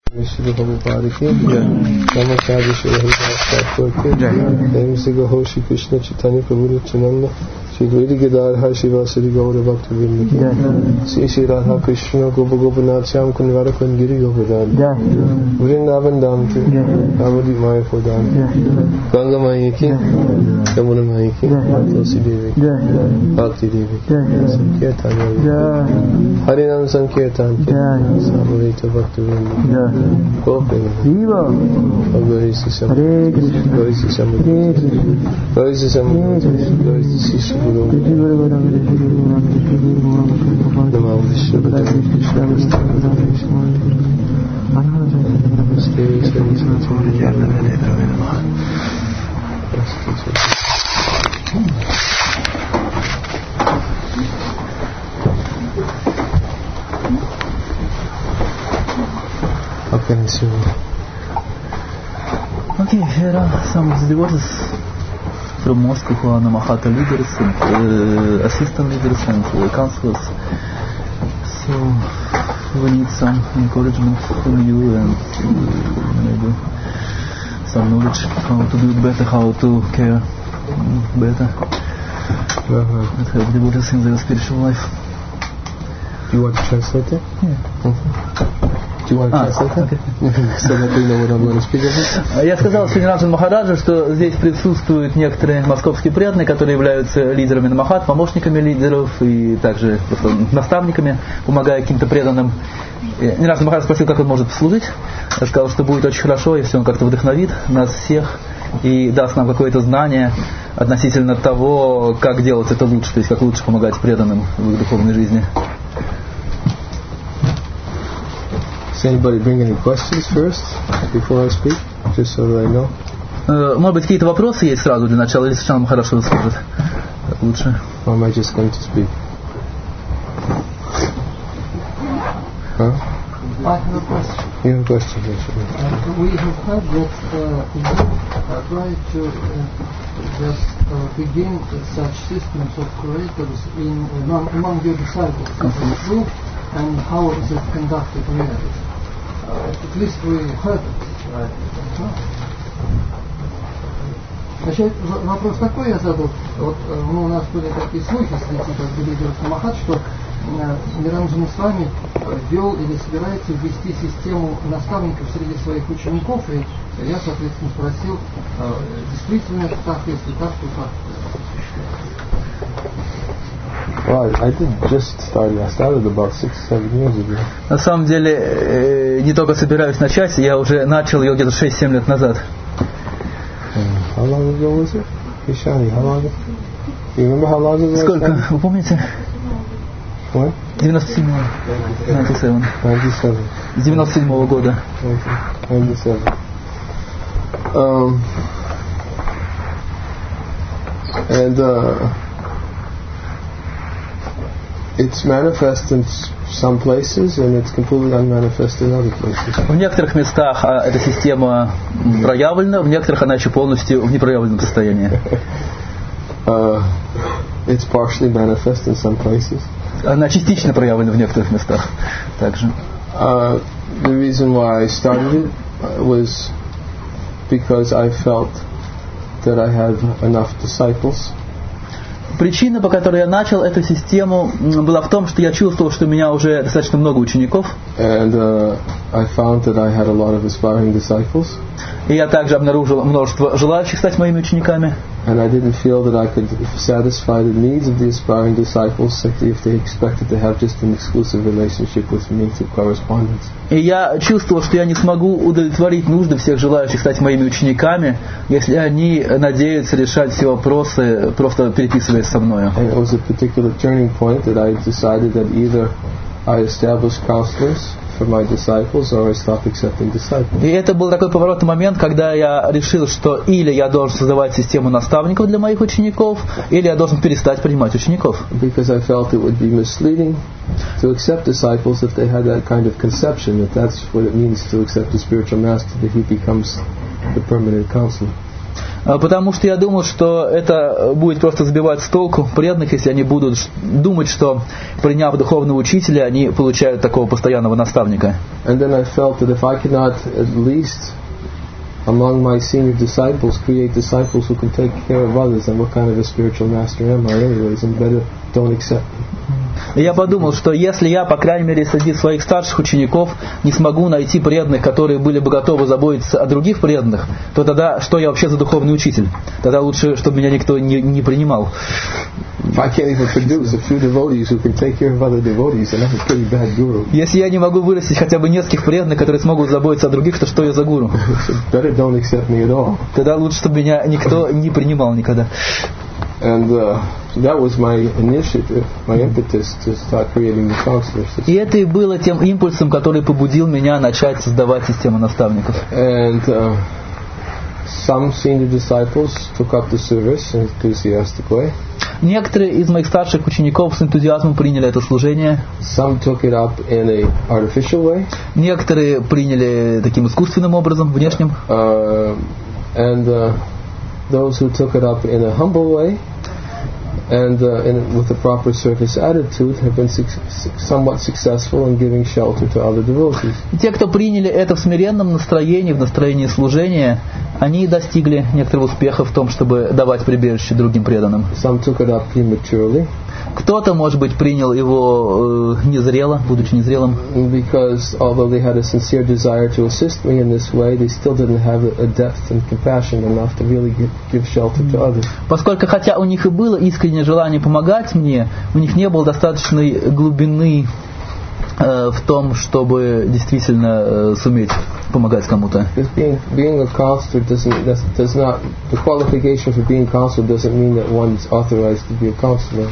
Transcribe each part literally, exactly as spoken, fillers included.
Shri Prabhupada ki Namaskar Shri Haridas Thakur ki Name Shri Gaho Shri Krishna Chaitanya Prabhu Nityananda Shri Dvaita Gadadhar Shivasari Gaura Bhakta Vrinda ki Shri Shri Radha Krishna Gopa Gopinath Shyam Kundara Kundgiri Govardhan Vrindavan Dham ki Navadip Mayapur Dham Ganga Maya ki Yamuna Maya ki Tulsi Devi ki Bhakti Devi ki Sankirtan Harinam Sankirtan ki Samarita Bhakta Vrinda Gopina Viva Gauri Sisam Gauri Sisam Gauri Sisam Gauri Sisam Guru Namah Vishnu Okay, here are some of the devotees from Moscow who are Mahata leaders and uh, assistant leaders and uh, counselors. So we need some encouragement from you and uh, maybe some knowledge how to do it better, how to care better uh-huh. and help devotees in their spiritual life. Do you want to translate it? Yeah. Mm-hmm. Do you want to translate it? So that we know what I'm going to speak about? Я сказал Шринираджан Махараджа, что здесь присутствуют некоторые московские преданные, которые являются лидерами Намахат, помощниками лидеров и также наставниками, помогая каким-то преданным. Шринираджан Махарадж спросил, как он может послужить. Я сказал, что будет очень хорошо, если он как-то вдохновит нас всех и даст нам какое-то знание относительно того, как делать это лучше, то есть как лучше помогать преданным в их духовной жизни. Does anybody bring any questions first before I speak, just so that I know? Uh, может быть, какие-то вопросы есть сразу для начала, или сначала хорошо расскажет? Лучше. Or am I just going to speak? Huh? I have a question. You have a question, actually. Uh, we have heard that uh, you uh, try to uh, just uh, begin such systems of creators in among, among your disciples. Is it true? And how is it conducted really? Uh, at least we heard it. Right. Значит, вопрос такой я задал. Вот, ну, у нас были такие слухи среди лидеров Намахат, что Ниранджана с вами ввел или собирается ввести систему наставников среди своих учеников. И я, соответственно, спросил, действительно это так, если так, то так. Well, I did just start. I started about six, seven years ago. На самом деле, э, не только собираюсь начать, я уже начал ее где-то шесть-семь лет назад. Uh, how long ago was it? Ishani, how long ago? You remember how long ago? Сколько? Вы помните? What? девяносто седьмой. ninety-seven. ninety-seven. С девяносто седьмого года. ninety-seven. Um, and uh, it's manifest in some places and it's completely unmanifest in other places. В некоторых местах эта система проявлена, в некоторых она еще полностью в непроявленном состоянии. uh, it's partially manifest in some places. Она частично проявлена в некоторых местах также. Uh, the reason why I started it was because I felt that I had enough disciples. Причина, по которой я начал эту систему, была в том, что я чувствовал, что у меня уже достаточно много учеников. And uh, I found that I had a lot of aspiring disciples. И я также обнаружил множество желающих стать моими учениками. And I didn't feel that I could satisfy the needs of the aspiring disciples simply if they expected to have just an exclusive relationship with me through correspondence. И я чувствовал, что я не смогу удовлетворить нужды всех желающих стать моими учениками, если они надеются решать все вопросы, просто переписываясь со мной. And it was a particular turning point that I decided that either I establish counselors for my disciples or I stop accepting disciples. И это был такой поворотный момент, когда я решил, что или я должен создавать систему наставников для моих учеников, или я должен перестать принимать учеников. Because I felt it would be misleading to accept disciples if they had that kind of conception that that's what it means to accept a spiritual master, that he becomes the permanent counselor. Потому что я думал, что это будет просто сбивать с толку преданных, если они будут думать, что, приняв духовного учителя, они получают такого постоянного наставника. And then I felt that if I could not at least among my senior disciples create disciples who can take care of others, then what kind of a spiritual master am I anyways, and better don't accept me. И я подумал, что если я, по крайней мере, среди своих старших учеников не смогу найти преданных, которые были бы готовы заботиться о других преданных, то тогда что я вообще за духовный учитель? Тогда лучше, чтобы меня никто не, не принимал. Если я не могу вырастить хотя бы нескольких преданных, которые смогут заботиться о других, то что я за гуру? Тогда лучше, чтобы меня никто не принимал никогда. And uh, that was my initiative, my impetus to start creating the counselor system. И это и было тем импульсом, который побудил меня начать создавать систему наставников. And uh, some senior disciples took up the service in an enthusiastic way. Некоторые из моих старших учеников с энтузиазмом приняли это служение. Some took it up in a artificial way. Некоторые приняли таким искусственным образом, внешним. Uh, and uh, those who took it up in a humble way and uh, in, with the proper service attitude have been su- somewhat successful in giving shelter to other devotees. Те, кто приняли это в смиренном настроении, в настроении служения, они достигли некоторого успеха в том, чтобы давать прибежище другим преданным. Some took it up prematurely. Кто-то, может быть, принял его э, незрело, будучи незрелым. Because although they had a sincere desire to assist me in this way, they still didn't have a depth and compassion enough to really give, give shelter to others. Поскольку, хотя у них и было искреннее желание помогать мне, у них не было достаточной глубины э, в том, чтобы действительно э, суметь помогать кому-то. Being, being a counselor doesn't does not the qualification for being counselor doesn't mean that one's authorized to be a counselor.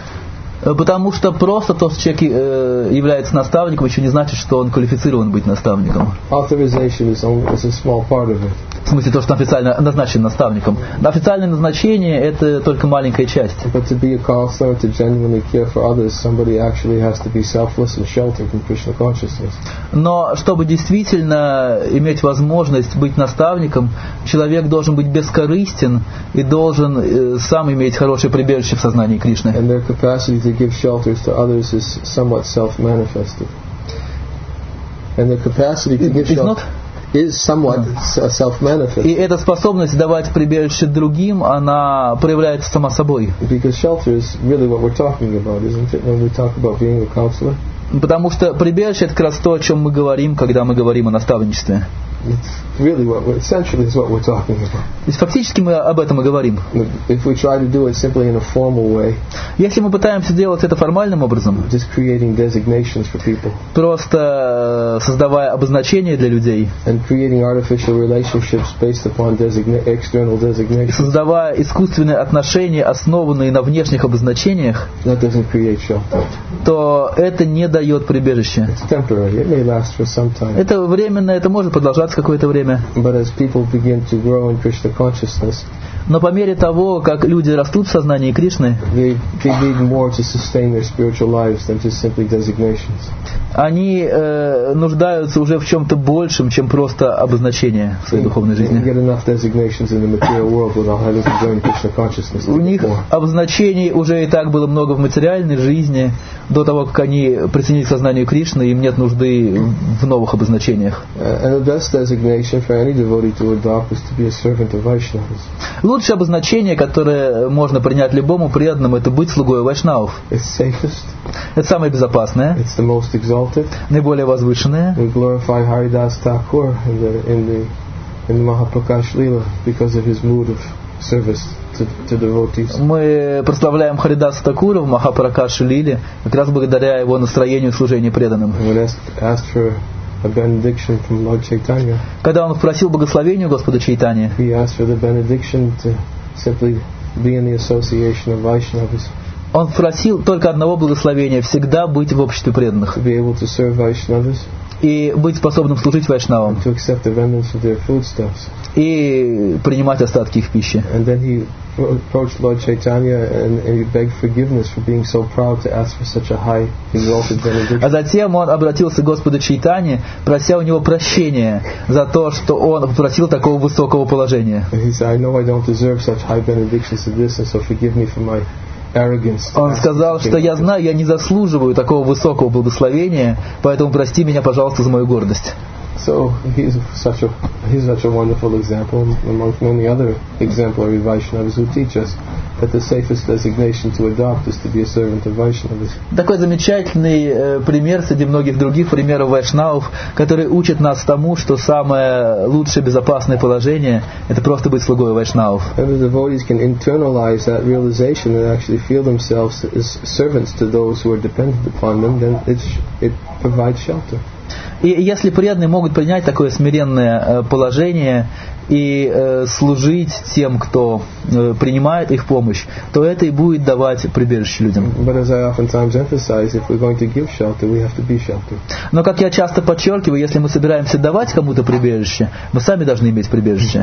Потому что просто то, что человек э, является наставником, еще не значит, что он квалифицирован быть наставником. Authorization is only is a small part of it. В смысле, то, что официально назначен наставником. Официальное назначение – это только маленькая часть. But to be a counselor, to genuinely care for others, somebody actually has to be selfless and sheltered from Krishna consciousness. Но чтобы действительно иметь возможность быть наставником, человек должен быть бескорыстен и должен э, сам иметь хорошее прибежище в сознании Кришны. And their capacity to give shelters to others is somewhat self-manifested. And their capacity to give shelter is somewhat self-manifested. И эта способность давать прибежище другим, она проявляется сама собой. Because shelter is really what we're talking about, isn't it? When we talk about being a counselor. Потому что прибежище – это как раз то, о чем мы говорим, когда мы говорим о наставничестве. It's really what we're, essentially is what we're talking about. То есть фактически мы об этом и говорим. If we try to do it simply in a formal way, если мы пытаемся делать это формальным образом, just creating designations for people, просто создавая обозначения для людей, and creating artificial relationships based upon designa- external designations, создавая искусственные отношения, основанные на внешних обозначениях, that doesn't create shelter. То это не дает прибежище. It's temporary. It may last for some time. Это временно, это может продолжаться какое-то время. But as people begin to grow in Krishna consciousness, но по мере того, как люди растут в сознании Кришны, they, they need more to sustain their spiritual lives than just simply designations. Они э, нуждаются уже в чем-то большем, чем просто обозначение в своей духовной жизни. У них обозначений уже и так было много в материальной жизни, до того, как они присоединились к сознанию Кришны, им нет нужды в новых обозначениях. Лучшее обозначение, которое можно принять любому преданному, это быть слугой вайшнавов. Это самое безопасное, наиболее возвышенное. We glorify Haridas Thakur in the in the in the Mahaprakash Leela because of his mood of service to, to devotees. Мы прославляем Харидаса Такура в Махапракаше Лиле как раз благодаря его настроению служения преданным. When asked, asked for a benediction from Lord Chaitanya, когда он просил благословения у Господа Чайтаньи, he asked for the benediction to simply be in the association of Vaishnavas. Он просил только одного благословения – всегда быть в обществе преданных. To be able to serve Vaishnavas. и быть способным служить вайшнавам, to accept the remnants of their foodstuffs. И принимать остатки их пищи. And then he approached Lord Chaitanya and, and he begged forgiveness for being so proud to ask for such a high exalted benediction. А затем он обратился к Господу Чайтанье, прося у него прощения за то, что он попросил такого высокого положения. And he said, I know I don't deserve such high benedictions as this, and so forgive me for my arrogance. Он сказал, что я знаю, я не заслуживаю такого высокого благословения, поэтому прости меня, пожалуйста, за мою гордость. So he's such a he's such a wonderful example amongst many other exemplary Vaishnavas who teach us that the safest designation to adopt is to be a servant of Vaishnavas. Такой замечательный э, пример среди многих других примеров вайшнавов, которые учат нас тому, что самое лучшее безопасное положение – это просто быть слугой вайшнавов. And the devotees can internalize that realization and actually feel themselves as servants to those who are dependent upon them, then it's, it provides shelter. И если преданные могут принять такое смиренное положение и э, служить тем, кто э, принимает их помощь, то это и будет давать прибежище людям. Но, как я часто подчеркиваю, если мы собираемся давать кому-то прибежище, мы сами должны иметь прибежище.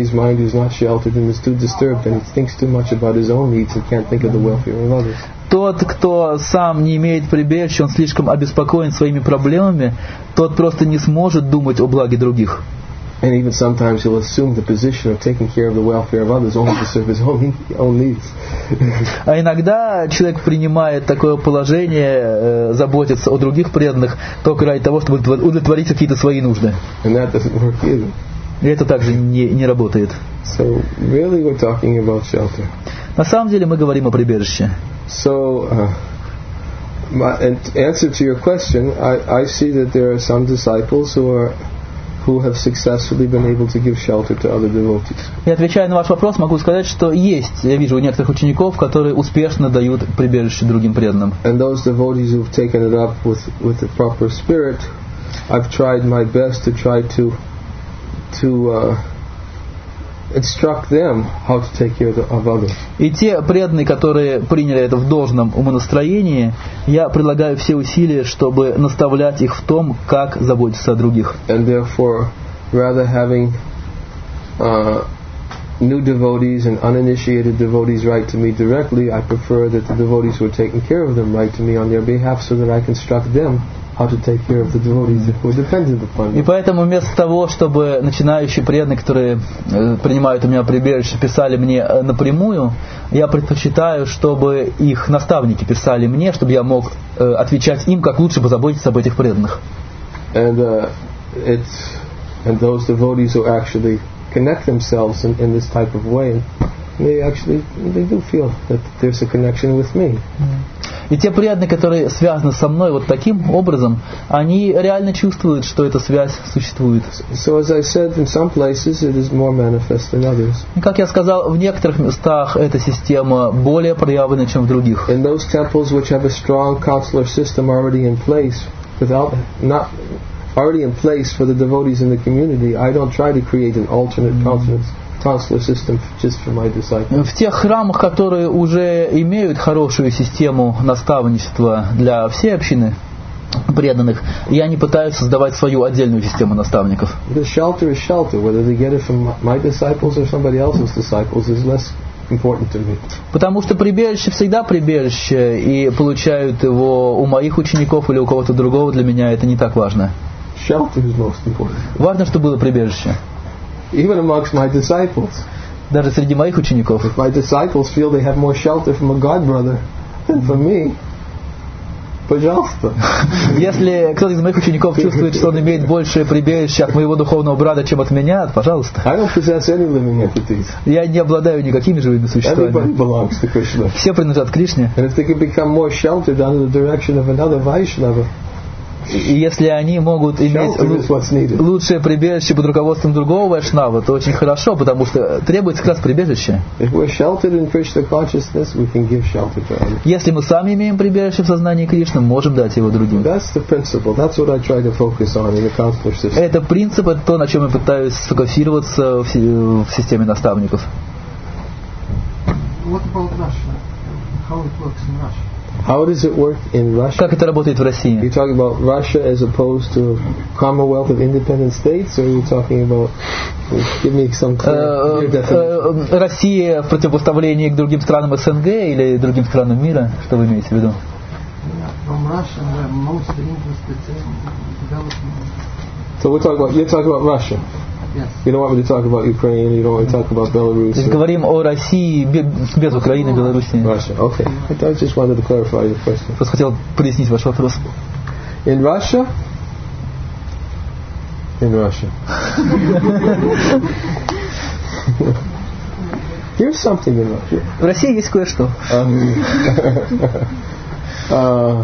Тот, кто сам не имеет прибежища, он слишком обеспокоен своими проблемами, тот просто не сможет думать о благе других. And even sometimes he'll assume the position of taking care of the welfare of others only to serve his own, own needs. А иногда человек принимает такое положение, э, заботиться о других преданных только ради того, чтобы удовлетворить какие-то свои нужды. And that doesn't work either. И это также не, не работает. So really we're talking about shelter. На самом деле мы говорим о прибежище. So, uh, my in answer to your question, I, I see that there are some disciples who are who have successfully been able to give shelter to other devotees. И отвечая на ваш вопрос, могу сказать, что есть, я вижу у некоторых учеников, которые успешно дают прибежище другим преданным. And those devotees who've taken it up with with the proper spirit, I've tried my best to try to to uh, instruct them how to take care of others. И те преданные, которые приняли это в должном умонастроении, я предлагаю все усилия, чтобы наставлять их в том, как заботиться о других. And therefore, rather having uh, new devotees and uninitiated devotees write to me directly, I prefer that the devotees who are taking care of them write to me on their behalf so that I can instruct them how to take care of the devotees who are dependent upon me. И поэтому вместо того, чтобы начинающие преданные, которые э, принимают у меня прибежище, писали мне э, напрямую, я предпочитаю, чтобы их наставники писали мне, чтобы я мог э, отвечать им, как лучше позаботиться об этих преданных. And uh, it's and those devotees who actually connect themselves in, in this type of way, they actually they do feel that there's a connection with me. И те преданные, которые связаны со мной вот таким образом, они реально чувствуют, что эта связь существует. So as I said, in some places it is more manifest than others. И как я сказал, в некоторых местах эта система более проявлена, чем в других. In those temples which have a strong consular system already in place, without not already in place for the devotees in the community, I don't try to create an alternate consular system just for my disciples. В тех храмах, которые уже имеют хорошую систему наставничества для всей общины преданных, я не пытаюсь создавать свою отдельную систему наставников. The shelter is shelter, whether they get it from my disciples or somebody else's disciples is less important to me. Потому что прибежище всегда прибежище, и получают его у моих учеников или у кого-то другого, для меня это не так важно. Shelter is most important. Важно, чтобы было прибежище. Even amongst my disciples. Даже среди моих учеников. If my disciples feel they have more shelter from a god brother than from me, пожалуйста. Если кто-то из моих учеников чувствует, что он имеет большее прибежище от моего духовного брата, чем от меня, пожалуйста. I don't possess any living entities. Я не обладаю никакими живыми существами. Everybody belongs to Krishna. Все принадлежат Кришне. And if they can become more sheltered under the direction of another Vaishnava, и если они могут иметь лучшее прибежище под руководством другого вайшнава, то очень хорошо, потому что требуется как раз прибежище. Если мы сами имеем прибежище в сознании Кришны, можем дать его другим. Это принцип, это то, на чем я пытаюсь сфокусироваться в системе наставников. What about Russia? How it works in Russia? How does it work in Russia? Как это работает в России? You're talking about Russia as opposed to Commonwealth of Independent States, or you're talking about? Give me some clear, clear definition. Россия в противопоставлении к другим странам СНГ или другим странам мира? Что вы имеете в виду? So we're talking about, you're talking about Russia. Yes. You don't want me to talk about Ukraine, you don't want me to talk about Belarus. То есть говорим о России без Украины и Беларуси. Russia, okay. I just wanted to clarify your question. Просто хотел прояснить ваш вопрос. In Russia? In Russia. Here's something in Russia. В России есть кое-что. uh,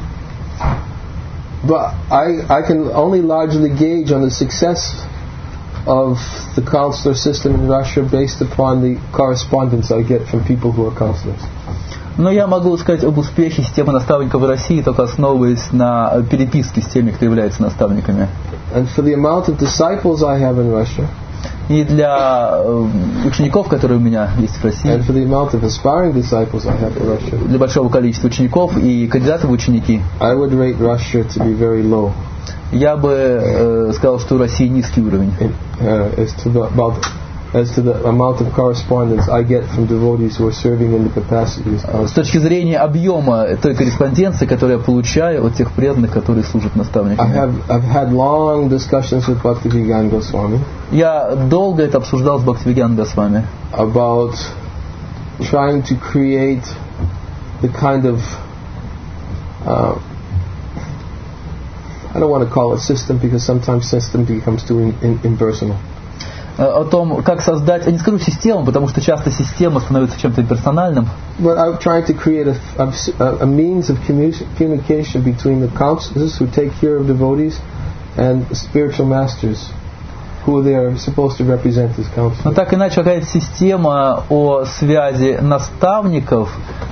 but I, I can only largely gauge on the success of the counselor system in Russia based upon the correspondence I get from people who are counselors. Но я могу сказать об успехе системы наставников в России, только основываясь на переписке с теми, кто является наставниками. And for the amount of disciples I have in Russia, и для учеников, которые у меня есть в России, and for the amount of aspiring disciples I have in Russia, для большого количества учеников и кандидатов в ученики, I would rate Russia to be very low. Я бы э, сказал, что у России низкий уровень. Uh, as to the about as to the amount of correspondence I get from devotees who are serving in the capacity. С точки зрения объема той корреспонденции, которую я получаю от тех преданных, которые служат наставниками. I have I've had long discussions with Bhaktivedanta Goswami. Я долго это обсуждал с Бхактивиганой Госвами. About trying to create the kind of uh, I don't want to call it system because sometimes system becomes too in, in, impersonal. О том, как создать, я не скажу систему, потому что часто система становится чем-то имперсональным. But I'm trying to create a, a, a means of communication between the counselors who take care of devotees and spiritual masters who they are supposed to represent as counselors. Но так иначе какая-то система о связи наставников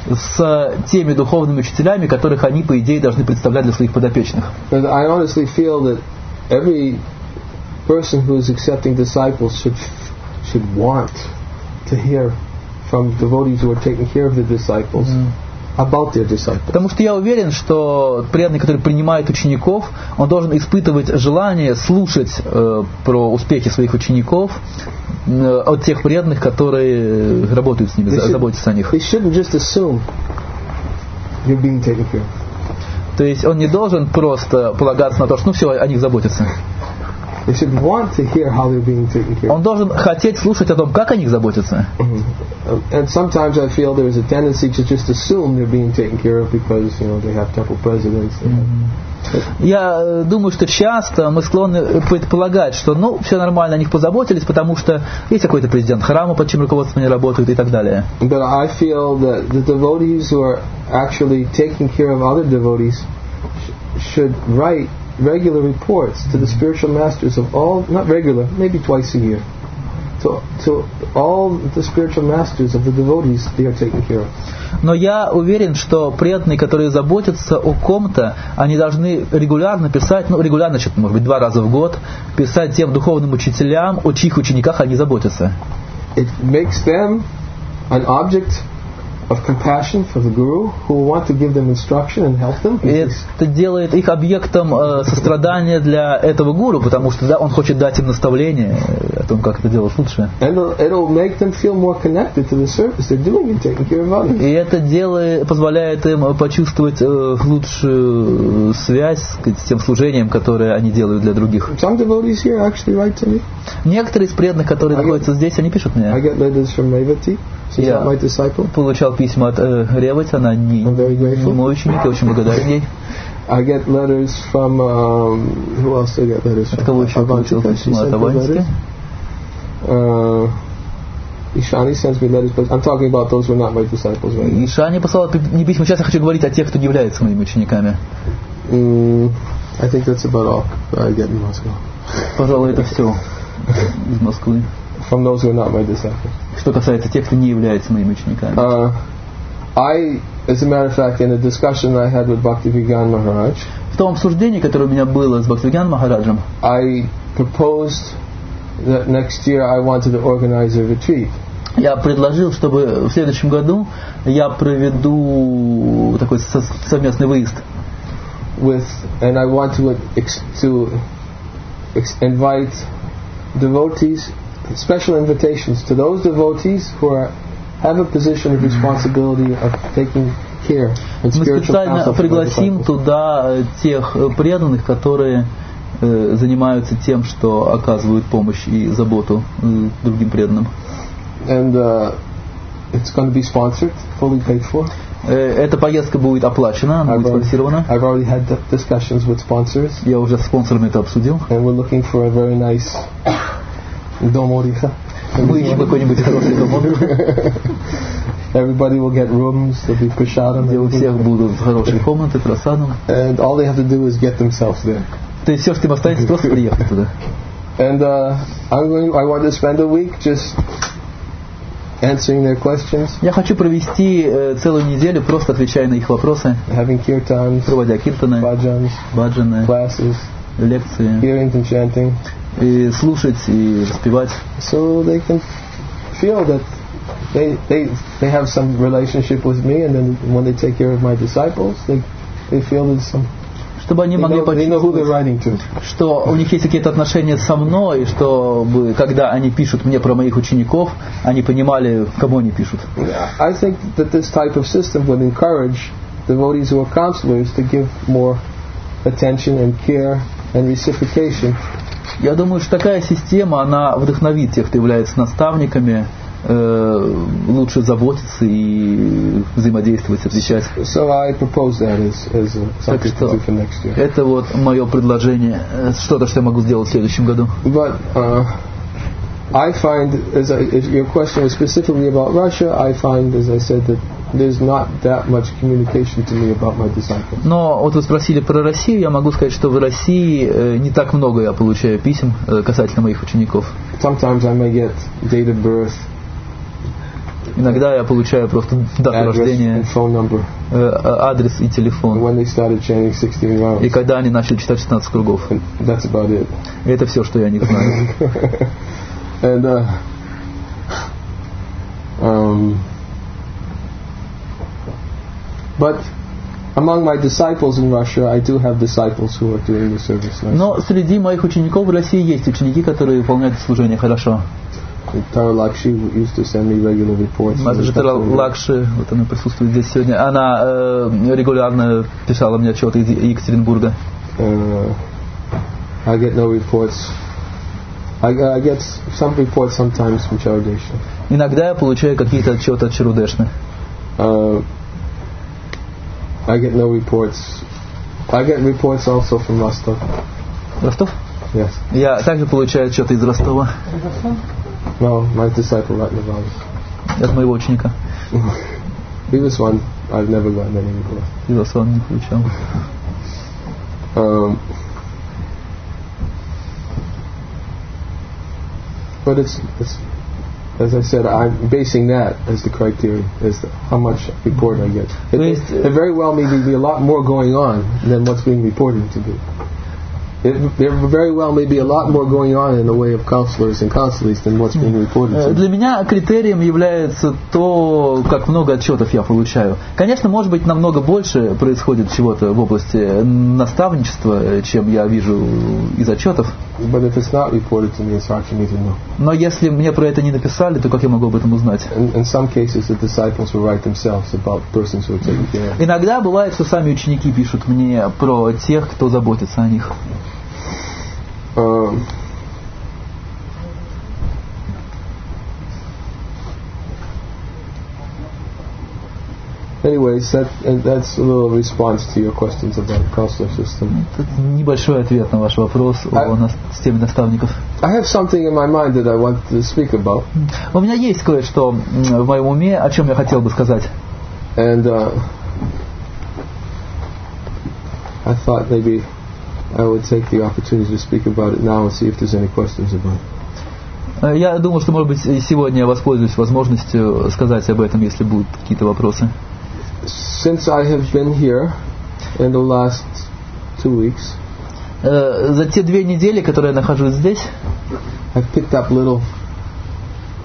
с теми духовными учителями, которых они, по идее, должны представлять для своих подопечных. But I honestly feel that every person who is accepting disciples should should want to hear from devotees who are taking care of the disciples mm. about their disciples. Потому что я уверен, что преданный, который принимает учеников, он должен испытывать желание слушать э, про успехи своих учеников э, от тех преданных, которые работают с ними, they заботятся should, о них. They shouldn't just assume you're being taken care of. То есть он не должен просто полагаться на то, что ну все, о них заботятся. They should want to hear how they're being taken care of. Он должен хотеть слушать о том, как о них заботятся. Mm-hmm. And sometimes I feel there is a tendency to just assume they're being taken care of because, you know, they have temple presidents. Mm-hmm. Я думаю, что часто мы склонны предполагать, что ну все нормально, о них позаботились, потому что есть какой-то президент храма, под чьим руководством они работают и так далее. But I feel that the devotees who are actually taking care of other devotees should write regular reports to the spiritual masters of all, not regular, maybe twice a year, to, to all the spiritual masters of the devotees they are taking care of. Но я уверен, что преданные, которые заботятся о ком-то, они должны регулярно писать, ну регулярно, что-то, может быть, два раза в год, писать тем духовным учителям, о чьих учениках они заботятся. It makes them an object of compassion for the guru who want to give them instruction and help them. И это делает их объектом э, сострадания для этого гуру, потому что да, он хочет дать им наставление о том, как это делать лучше. And it'll, it'll make them feel more connected to the service they're doing and taking care of others. И это делает, позволяет им почувствовать э, лучшую связь сказать, с тем служением, которое они делают для других. Some devotees here actually write to me. Некоторые из преданных, которые I находятся get, здесь, они пишут мне. I get letters from Revati. She's Я not my disciple. Получал письма от э, Ревати, она не, не мой ученик, я очень благодарен ей. I get letters from um, who else I get letters from? От кого еще получил письма? От Аванти. Uh, Ishani sends me letters, but I'm talking about those who are not my disciples right now. Ishani послал мне письма. Сейчас я хочу говорить о тех, кто не является моими учениками. Mm, I think that's about all I get in Moscow. Пожалуй, это все из Москвы. From those who are not my disciples. Что касается тех, кто не является моими учениками. Uh, I, as a matter of fact, in a discussion I had with Bhaktivedanta Maharaj, в том обсуждении, которое у меня было с Бхактивиганой Махараджем, I proposed that next year I wanted to organize a retreat. я предложил, чтобы в следующем году я проведу такой совместный выезд. With, and I want to, ex, to ex, invite devotees, special invitations to those devotees who are, have a position of responsibility of taking care and Мы spiritual специально counsel. пригласим туда тех преданных, которые э, занимаются тем, что оказывают помощь и заботу э, другим преданным. And uh, it's going to be sponsored, fully paid for. Эта поездка будет оплачена, она будет спонсирована. I've already had discussions with sponsors. Я уже с спонсорами это обсудил. And we're looking for a very nice дом отдыха. Мы ищем какой-нибудь хороший дом отдыха. Everybody will get rooms, there'll be prasadam. Где у всех будут хорошие комнаты, просадом. And all they have to do is get themselves there. То есть все, что им останется, просто приехать туда. And uh, I'm going. I want to spend a week just answering their questions. Я хочу провести э, целую неделю, просто отвечая на их вопросы, having kirtans, проводя киртаны, bhajans, баджаны, classes, лекции, hearing and chanting, и слушать и распевать. So they can feel that they they they have some relationship with me, and then when they take care of my disciples, they they feel there's some. Чтобы они могли почувствовать, что у них есть какие-то отношения со мной, и чтобы, когда они пишут мне про моих учеников, они понимали, кому они пишут. I think that this type of system would encourage devotees who are counselors to give more attention and care and reciprocation. Я думаю, что такая система, она вдохновит тех, кто является наставниками, лучше заботиться и взаимодействовать, отвечать. So I propose that as, as something to do for next year. Это вот мое предложение, что-то, что я могу сделать в следующем году. But uh, I find, as, I, as your question was specifically about Russia, I find, as I said, that there's not that much communication to me about my disciples. Но вот вы спросили про Россию, я могу сказать, что в России не так много я получаю писем касательно моих учеников. Sometimes I may get date of birth. Иногда я получаю просто дату рождения, адрес и телефон. И когда они начали читать шестнадцать кругов. И это все, что я о них знаю. And, uh, um, but among my disciples in Russia, I do have disciples who are doing the service nicely. Но среди моих учеников в России есть ученики, которые выполняют служение хорошо. Tara Lakshi used to send me regular reports. Тара Лакши, вот она присутствует здесь сегодня, она э, регулярно писала мне отчеты из Екатеринбурга. Uh, I get no reports. I, I get some reports sometimes from Charudeshna. Иногда я получаю какие-то отчеты от Чарудешны. Uh, I get no reports. I get reports also from Rostov. Ростов? Yes. Я также получаю отчеты из Ростова. No, my disciple Ratnavali. От моего ученика. Vivaswan, I've never gotten any reports. Vivaswan не получал. Um, but it's, it's, as I said, I'm basing that as the criteria, as the, how much report I get. It, it, it very well may be a lot more going on than what's being reported to be. It, there very well may be a lot more going on in the way of counselors and counselees than what's being reported. Для меня критерием является то, как много отчетов я получаю. Конечно, может быть, намного больше происходит чего-то в области наставничества, чем я вижу из отчетов. But if it's not reported to me, it's hard for me to know. Но если мне про это не написали, то как я могу об этом узнать? In, in some cases, the disciples will write themselves about persons who are taking care of. Иногда бывает, что сами ученики пишут мне про тех, кто заботится о них. Um, anyways, that and that's a little response to your questions about the counselor system. Это небольшой ответ на ваш вопрос о нас, системе наставников. I have something in my mind that I want to speak about. У меня есть кое-что в моем уме, о чем я хотел бы сказать. And uh, I thought maybe I would take the opportunity to speak about it now and see if there's any questions about it. Я думаю, что, может быть, сегодня я воспользуюсь возможностью сказать об этом, если будут какие-то вопросы. Since I have been here in the last two weeks, за те две недели, которые я нахожусь здесь, I've picked up little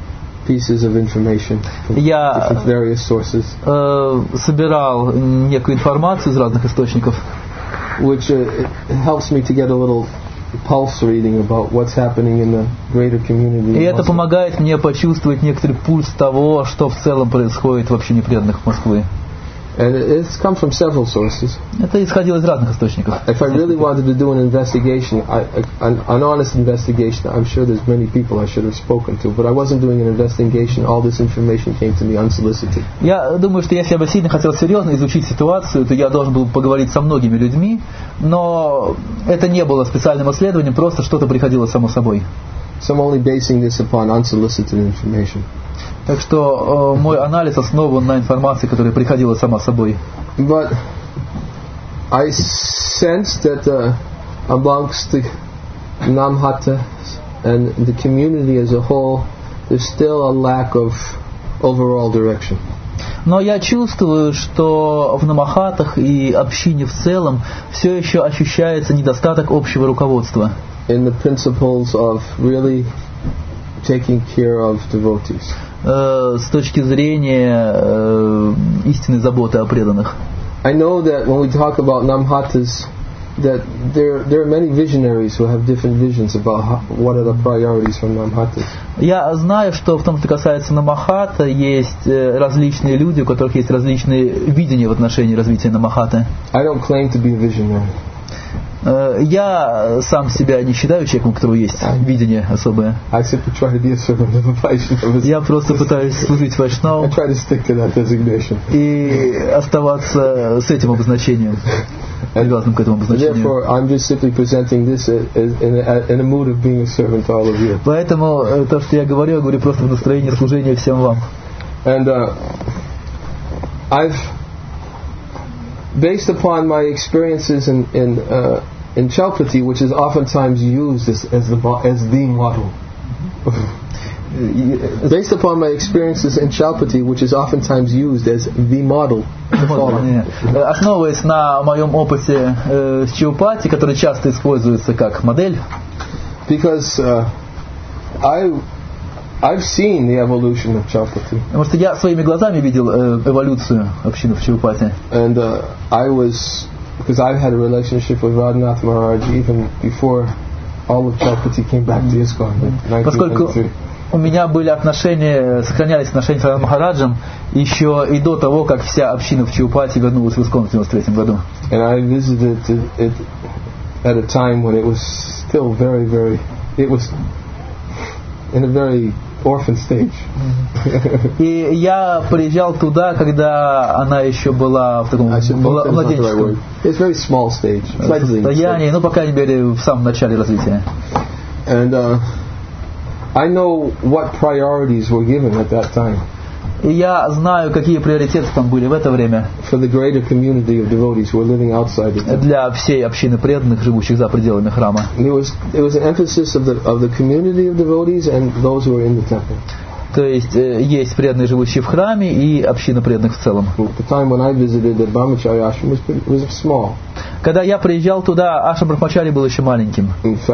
pieces of information from Я different various sources, э, собирал некую информацию из разных источников, which uh, it helps me to get a little pulse reading about what's happening in the greater community. и это помогает мне почувствовать некоторый пульс того, что в целом происходит в общине преданных Москвы. And it's come from several sources. Это исходило из разных источников. If I really wanted to do an investigation, I, an, an honest investigation, I'm sure there's many people I should have spoken to, but I wasn't doing an investigation. All this information came to me unsolicited. Я думаю, что если я бы сильно хотел серьезно изучить ситуацию, то я должен был поговорить со многими людьми, но это не было специальным исследованием, просто что-то приходило само собой. So I'm only basing this upon unsolicited information. Так что э, мой анализ основан на информации, которая приходила сама собой. But I sense that uh, amongst the Namhatas and the community as a whole, there's still a lack of overall direction. Но я чувствую, что в Намахатах и общине в целом все еще ощущается недостаток общего руководства. In the principles of really taking care of devotees. Э, с точки зрения э, истинной заботы о преданных. I know that when we talk about Namhatas, that there there are many visionaries who have different visions about how, what are the priorities for Namhatas. Я знаю, что в том, что касается Намахата, есть различные люди, у которых есть различные видения в отношении развития Намахаты. I don't claim to be a visionary. Я сам себя не считаю человеком, у которого есть видение особое. I simply try to be a servant of a Vaishnava. Я просто пытаюсь служить I Вайшнаву try to stick to that designation. и оставаться с этим обозначением, привязанным к этому обозначению. Therefore, I'm just simply presenting this as in a, in a mood of being a servant to all of you. Поэтому то, что я говорю, я говорю просто в настроении служения всем вам. And uh, I've based upon my experiences in in, uh, in Chaupati, which is oftentimes used as, as the as the model. Based upon my experiences in Chaupati, which is oftentimes used as the model to follow. Основываясь на моем опыте э, с Чаупати, который часто используется как модель. Because uh, I I've seen the evolution of Chaupati. Потому что я своими глазами видел э, эволюцию общины в Чаупати. And uh, I was, because I've had a relationship with Radhanath Maharaj even before all of Chaupati came back to ISKCON in nineteen ninety-three. У меня были отношения, сохранялись отношения с Радханаthом Махараджем еще и до того, как вся община в Чаупати вернулась в ISKCON в девяносто третьем году. And I visited it at a time when it was still very, very, it was in a very orphan stage. И я приезжал туда, когда она еще была в таком младенческом состоянии, ну, по крайней мере, в самом начале развития. And uh, I know what priorities were given at that time. И я знаю, какие приоритеты там были в это время для всей общины преданных, живущих за пределами храма. То есть есть преданные, живущие в храме, и община преданных в целом. Когда я приезжал туда, ашрам Брахмачари был еще маленьким.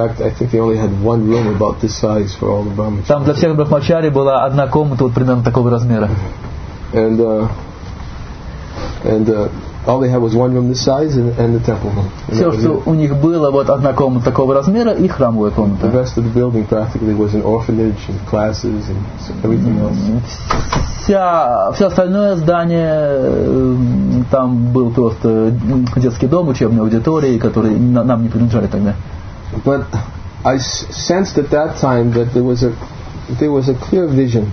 Там для всех Брахмачари была одна комната вот примерно такого размера. And uh, and uh, all they had was one room this size and, and the temple room. Все, что у них было, вот одна комната такого размера и храмовая комната. The rest of the building practically was an orphanage and classes and everything else. Вся, все остальное здание, там был просто детский дом, учебные аудитории, которые нам не принадлежали тогда. But I sensed at that time that there was a there was a clear vision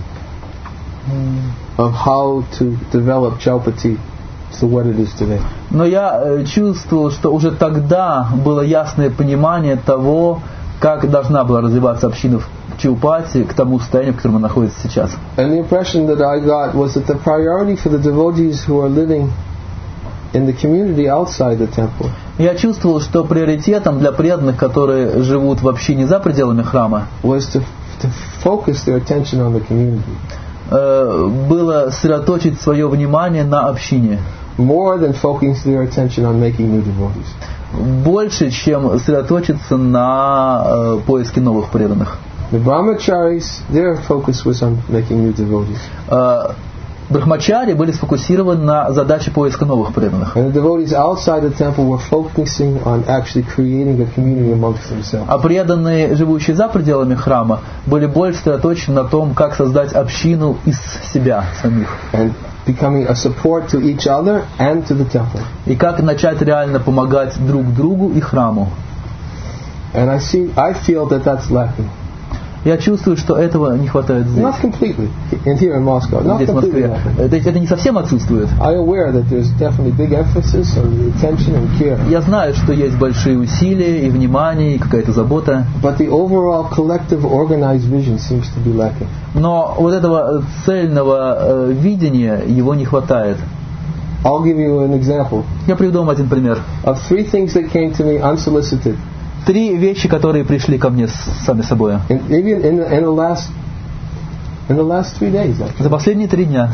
of how to develop Chaupati to what it is today. Но я чувствовал, что уже тогда было ясное понимание того, как должна была развиваться община в Чаупати к тому состоянию, в котором она находится сейчас. And the impression that I got was that the priority for the devotees who are living in the community outside the temple. Я чувствовал, что приоритетом для преданных, которые живут в общине за пределами храма, was to, to focus their attention on the community. Было сосредоточить свое внимание на общине. More than focusing their attention on making new devotees. Больше, чем сосредоточиться на э, поиске новых преданных. The brahmacharis, their focus was on making new devotees. Uh, Брахмачари были сфокусированы на задаче поиска новых преданных. And the devotees outside the temple were focusing on actually creating a community amongst themselves. А преданные, живущие за пределами храма, были больше сосредоточены на том, как создать общину из себя самих. And becoming a support to each other and to the temple. И как начать реально помогать друг другу и храму. And I see, I feel that that's lacking. Я чувствую, что этого не хватает здесь. Not completely. In here in Moscow. Not Здесь в completely. Москве. То есть это не совсем отсутствует. I aware that there's definitely big emphasis on the attention and care. Я знаю, что есть большие усилия и внимание, и какая-то забота. But the overall collective organized vision seems to be lacking. Но вот этого цельного э, видения его не хватает. I'll give you an example. Я приведу вам один пример. Of three things that came to me unsolicited. Три вещи, которые пришли ко мне сами собой. In, maybe in, in, the, in the last in the last three days. Actually. За последние три дня.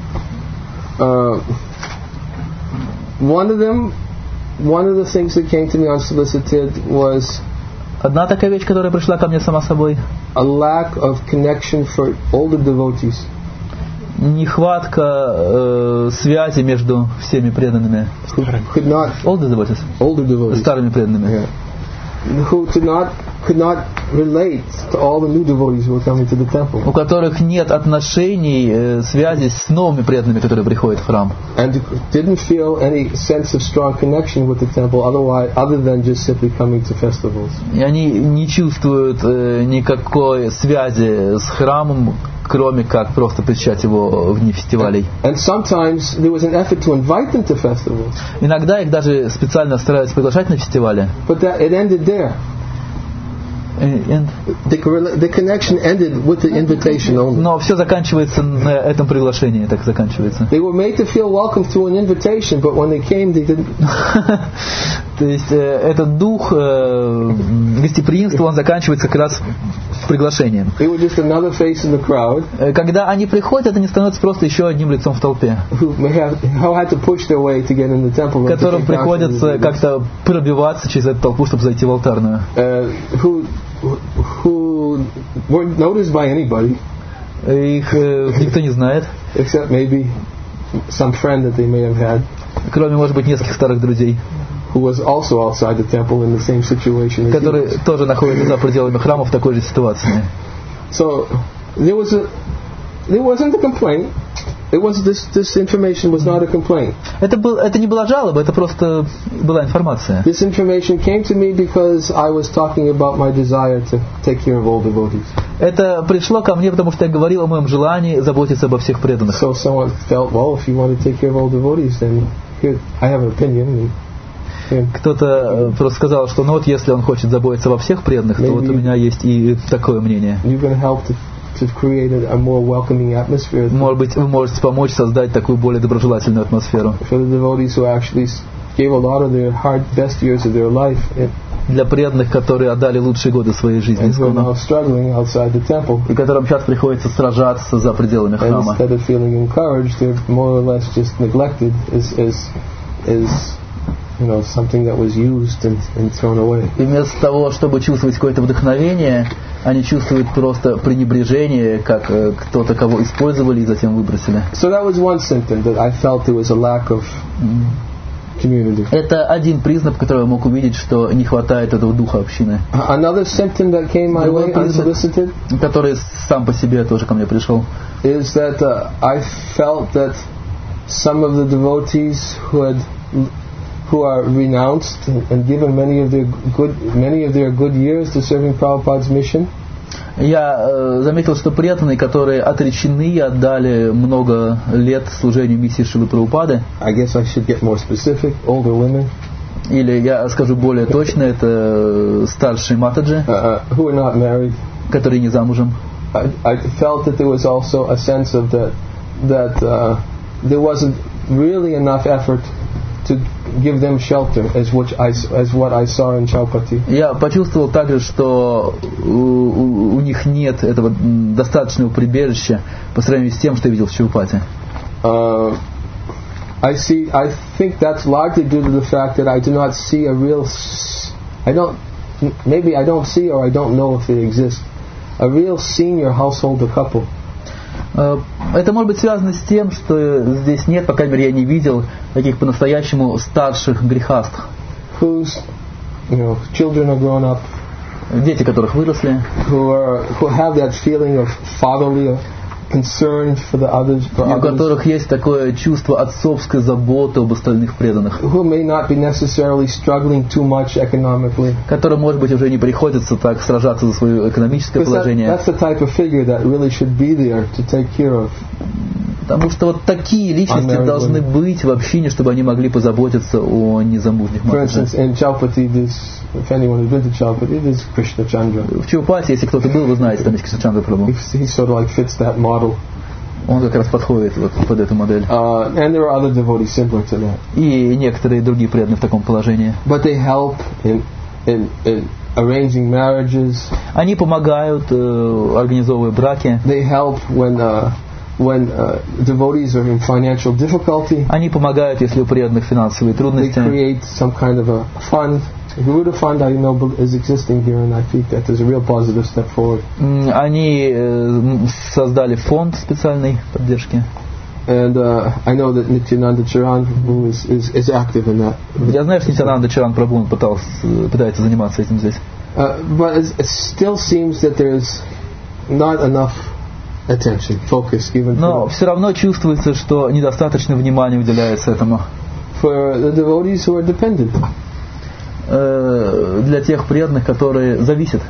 Uh, one of them, one of the things that came to me unsolicited was Одна такая вещь, которая пришла ко мне сама собой. A lack of connection for older devotees. Нехватка э, связи между всеми преданными. Who could not Older devotees. older devotees. Старыми преданными. Yeah. Who could not could not relate to all the new devotees who were coming to the temple. У которых нет отношений, э, связи с новыми преданными, которые приходят в храм. And didn't feel any sense of strong connection with the temple otherwise other than just simply coming to festivals. И они не чувствуют э, никакой связи с храмом, кроме как просто посещать его в дни фестивалей. And sometimes there was an effort to invite them to festivals. Иногда их даже специально стараются приглашать на фестивали. But that it ended there. And, The, the connection ended with the invitation only. но все заканчивается на этом приглашении, так заканчивается. They were made to feel welcome through an invitation, but when they came, they didn't. То есть э, этот дух э, гостеприимства, он заканчивается как раз приглашением. They were just another face in the crowd. Когда они приходят, они становятся просто еще одним лицом в толпе, Who may have who had to push their way to get in the temple. которым приходится как-то пробиваться через эту толпу, чтобы зайти в алтарную. Uh, who who weren't noticed by anybody. Их э, никто не знает, except maybe some friend that they may have had, кроме, может быть, нескольких старых друзей, who was also outside the temple in the same situation as которые he. тоже находятся за пределами храма в такой же ситуации. So there was a there wasn't a complaint. It was this this information was not a complaint. Это был, это не была жалоба, это просто была информация. This information came to me because I was talking about my desire to take care of all devotees. Это пришло ко мне, потому что я говорил о моем желании заботиться обо всех преданных. So someone felt, well, if you want to take care of all devotees, then here I have an opinion. And here. Кто-то просто сказал, что ну вот если он хочет заботиться обо всех преданных, то вот у меня есть и такое мнение. You can help to to create a, a more welcoming atmosphere. Может быть, вы можете помочь создать такую более доброжелательную атмосферу. For the devotees who actually gave a lot of their hard, best years of their life. Для преданных, которые отдали лучшие годы своей жизни, and who are now struggling outside the temple. И которым сейчас приходится сражаться за пределами храма. And instead of feeling encouraged, they're more or less just neglected. Is is is you know something that was used and, and thrown away. И вместо того, чтобы чувствовать какое-то вдохновение, они чувствуют просто пренебрежение, как э, кто-то кого использовали и затем выбросили. So that was one symptom that I felt there was a lack of community. Это один признак, который я мог увидеть, что не хватает этого духа общины. Another symptom that came my way unsolicited, который сам по себе тоже ко мне пришел, is that uh, I felt that some of the devotees who had who are renounced and given many of their good many of their good years to serving Prabhupada's mission. Я э, заметил, что преданные, которые отречены и отдали много лет служению миссии Шрилы Прабхупады. I guess I should get more specific. Older women. Или я скажу более точно, это старшие матаджи, uh, who are not married, которые не замужем. I, I felt that there was also a sense of that that uh, there wasn't really enough effort to give them shelter as which I as what I saw in Chaupati. Я почувствовал также, что у, у, у них нет этого достаточного прибежища по сравнению с тем, что я видел в Чаупати. Uh, I see. I think that's largely due to the fact that I do not see a real. I don't. Maybe I don't see or I don't know if they exist. a real senior householder couple. Это может быть связано с тем, что здесь нет, по крайней мере, я не видел таких по-настоящему старших грехастых. Whose, you know, children are grown up. Дети, которых выросли. Who are, who have that feeling of fatherly concern for the others, for и у others. которых есть такое чувство отцовской заботы об остальных преданных. Who may not be necessarily struggling too much economically. Которым, может быть, уже не приходится так сражаться за свое экономическое положение. That, that's the type of figure that really should be there to take care of. Потому что вот такие личности должны быть в общине, чтобы они могли позаботиться о незамужних матрицах. For instance, in Chaupati, this, if anyone has been to Chaupati, this is Krishna Chandra. В Чаупати, если кто-то был, вы знаете, там есть Кришна Чандра Прабху. He, he sort of like fits that model. Он как раз подходит вот под эту модель. Uh, and there are other devotees similar to that. И некоторые другие преданные в таком положении. But they help in in in arranging marriages. Они помогают, э, организовывая браки. They help when uh, when uh, devotees are in financial difficulty. Они помогают, если у преданных финансовые трудности. They create some kind of a fund. The Garuda Fund, I know, is existing here, and I think that is a real positive step forward. Они э, создали фонд специальной поддержки. And uh, I know that Nityananda Charan is, is, is active in that. Я знаю, что Нитянанда Чаран Прабху пытался, пытается заниматься этим здесь. Uh, but it still seems that there's not enough attention, focus, even. Но все равно чувствуется, что недостаточно внимания уделяется этому. For the devotees who are dependent. Для тех преданных, которые зависят.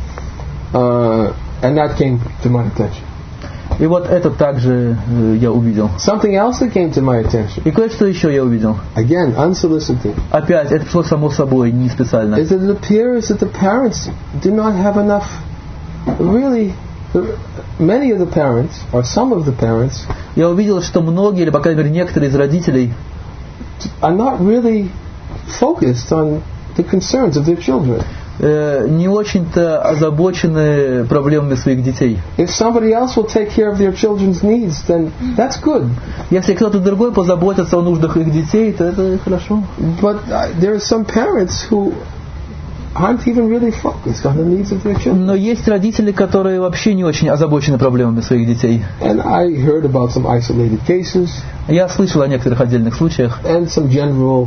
Uh, and that came to my attention. И вот это также я увидел. Something else that came to my attention. И кое-что еще я увидел. Again, unsolicited. Опять, это пришло само собой, не специально. Is that it appears that the parents do not have enough. Really, many of the parents, or some of the parents, я увидел, что многие, или по крайней мере некоторые из родителей, are not really focused on the concerns of their children. Не очень-то озабочены проблемами своих детей. If somebody else will take care of their children's needs, then that's good. Если кто-то другой позаботится о нуждах их детей, то это хорошо. But uh, there are some parents who aren't even really focused on the needs of their children. Но есть родители, которые вообще не очень озабочены проблемами своих детей. And I heard about some isolated cases. Я слышал о некоторых отдельных случаях. And some general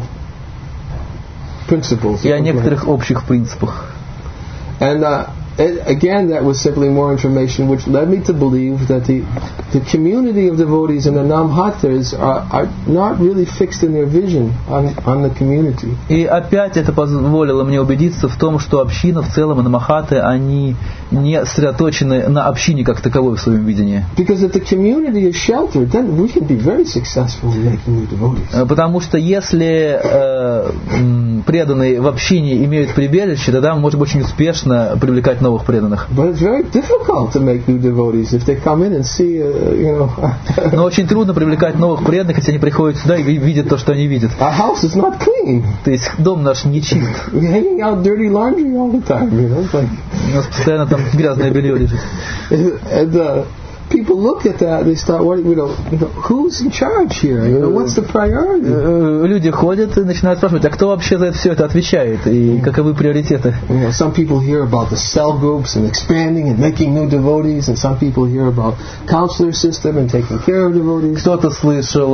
principles. И о некоторых общих принципах. And uh, again, that was simply more information which led me to believe that the the community of devotees and the Namhatas are, are not really fixed in their vision on, on the community. И опять это позволило мне убедиться в том, что община в целом и Намахаты, они не сосредоточены на общине как таковой в своем видении. Because if the community is sheltered, then we can be very successful in making new devotees. Потому что если э, преданные в общине имеют прибежище, тогда мы можем очень успешно привлекать новых преданных. But it's very difficult to make new devotees if they come in and see, uh, you know. Но очень трудно привлекать новых преданных, если они приходят сюда и видят то, что они видят. Our house is not clean. То есть дом наш не чист. We're hanging out dirty laundry all the time, you know. It's like у нас постоянно там грязное белье лежит. And uh, people look at that, they start wondering, you know, you know, who's in charge here? You know, what's the priority? Люди ходят и начинают спрашивать, а кто вообще за все это отвечает и каковы приоритеты? You know, some people hear about the cell groups and expanding and making new devotees, and some people hear about counselor system and taking care of devotees. Кто-то слышал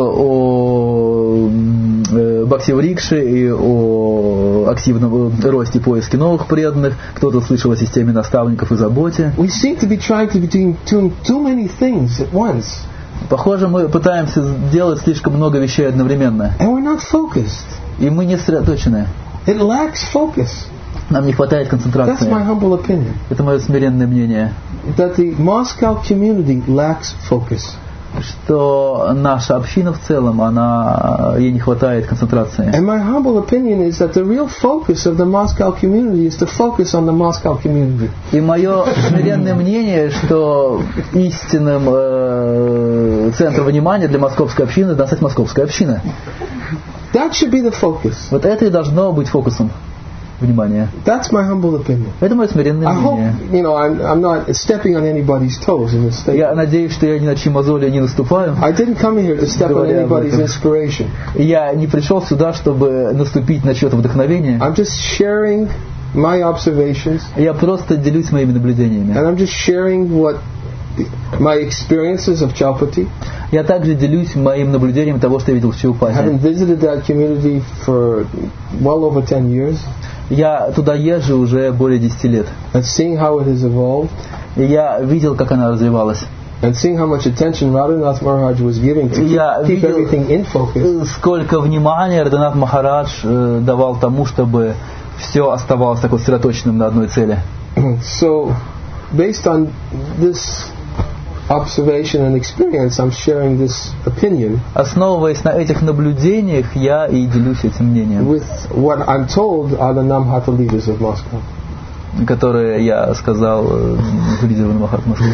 о бхакти-врикше и о активном росте поиске новых преданных, кто-то слышал о системе наставников и заботе. We seem to be trying to be doing too, too many things at once. Похоже, мы пытаемся делать слишком много вещей одновременно. And we're not focused. И мы не сосредоточены. It lacks focus. Нам не хватает концентрации. That's my humble opinion. Это мое смиренное мнение. That the Moscow community lacks focus. Что наша община в целом, она, ей не хватает концентрации. And my humble opinion is that the real focus of the Moscow community is to focus on the Moscow community. И мое смиренное мнение, что истинным э, центром внимания для московской общины должна стать московская община. That should be the focus. Вот это и должно быть фокусом внимания. That's my humble opinion. Это мое смиренное I мнение. hope, you know, I'm, I'm not stepping on anybody's toes in this statement. Я надеюсь, что я ни на чьи мозоли не наступаю. I didn't come here to step on anybody's inspiration. Я не пришел сюда, чтобы наступить на чье-то вдохновение. I'm just sharing my observations. Я просто делюсь моими наблюдениями. And I'm just sharing what my experiences of Chowpatty. Я также делюсь моим наблюдением того, что я видел в Чаупати. Having visited that community for well over ten years. Я туда езжу уже более десяти лет. And seeing how it has evolved. И я видел, как она развивалась. And seeing how much attention Radhanath Maharaj was giving to keep, keep everything in focus. Сколько внимания Радханат Махарадж давал тому, чтобы все оставалось так вот сосредоточенным на одной цели. So, based on this observation and experience, I'm sharing this opinion. Основываясь на этих наблюдениях, я и делюсь этим мнением. With what I'm told are the Namhata leaders of Moscow. Которые я сказал лидерам Намхат Москвы.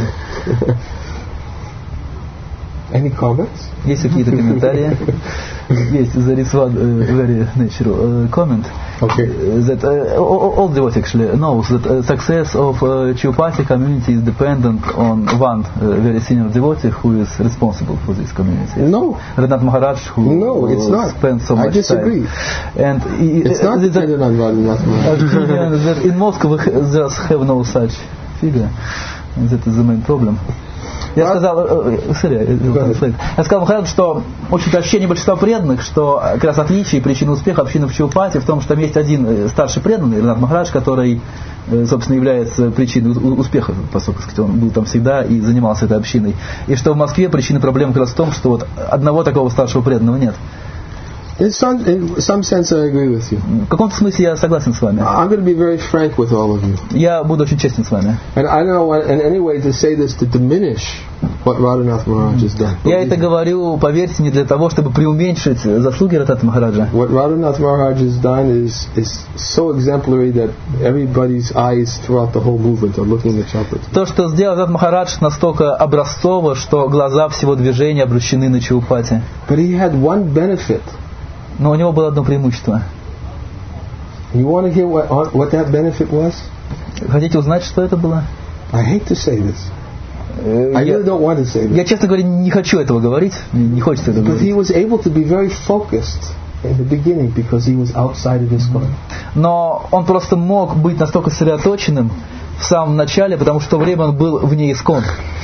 Any comments? Есть какие-то комментарии? Есть. There is one uh, very natural uh, comment. Okay. That uh, all devotees actually knows that uh, success of uh, Chowpatty community is dependent on one uh, very senior devotee who is responsible for this community. No. Radhanath Maharaj, who no, it's not. spends so much I disagree. time. And it's not dependent on Radhanath Maharaj. In Moscow we just have no such figure. And that is the main problem. Я сказал, sorry, я сказал Махараджу, что очень-то ощущение большинства преданных, что как раз отличие и причина успеха общины в Чаупати в том, что там есть один старший преданный, Радханат Махарадж, который, собственно, является причиной успеха, поскольку он был там всегда и занимался этой общиной. И что в Москве причина проблемы как раз в том, что вот одного такого старшего преданного нет. In some, in some sense, I agree with you. В каком-то смысле я согласен с вами. I'm going to be very frank with all of you. Я буду очень честен с вами. And I don't want in any way to say this to diminish what Radhanath Maharaj has done. Я это говорю, поверьте, не для того, чтобы преуменьшить заслуги Радханата Махараджа. What Radhanath Maharaj has done is is so exemplary that everybody's eyes throughout the whole movement are looking at Chowpatty. То, что сделал Радханат Махарадж, настолько образцово, что глаза всего движения обращены на Чаупати. But he had one benefit. Но у него было одно преимущество. You want to hear what, what that benefit was? Хотите узнать, что это было? I hate to say this. I really don't want to say this. Я, честно говоря, не хочу этого говорить. Не хочется этого говорить. But he was able to be very focused in the beginning because he was outside of ISKCON. Но он просто мог быть настолько сосредоточенным в самом начале, потому что в то время он был вне ISKCON.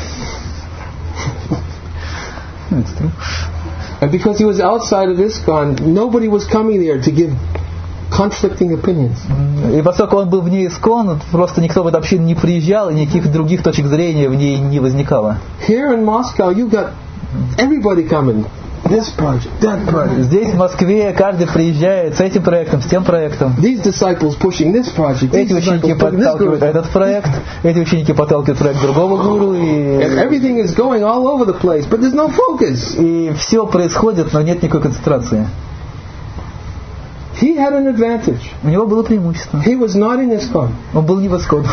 And because he was outside of ISKCON, nobody was coming there to give conflicting opinions. И поскольку он был вне ISKCON, просто никто в эту общину не приезжал, и никаких других точек зрения в ней не возникало. Here in Moscow, you got everybody coming. This project, that project. Здесь в Москве каждый приезжает с этим проектом, с тем проектом. These disciples pushing this project. Эти ученики подталкивают этот проект, эти ученики подталкивают проект другого гуру, и and everything is going all over the place, but there's no focus. И все происходит, но нет никакой концентрации. He had an advantage. У него было преимущество. He was not in ISKCON. Он был не в ISKCON.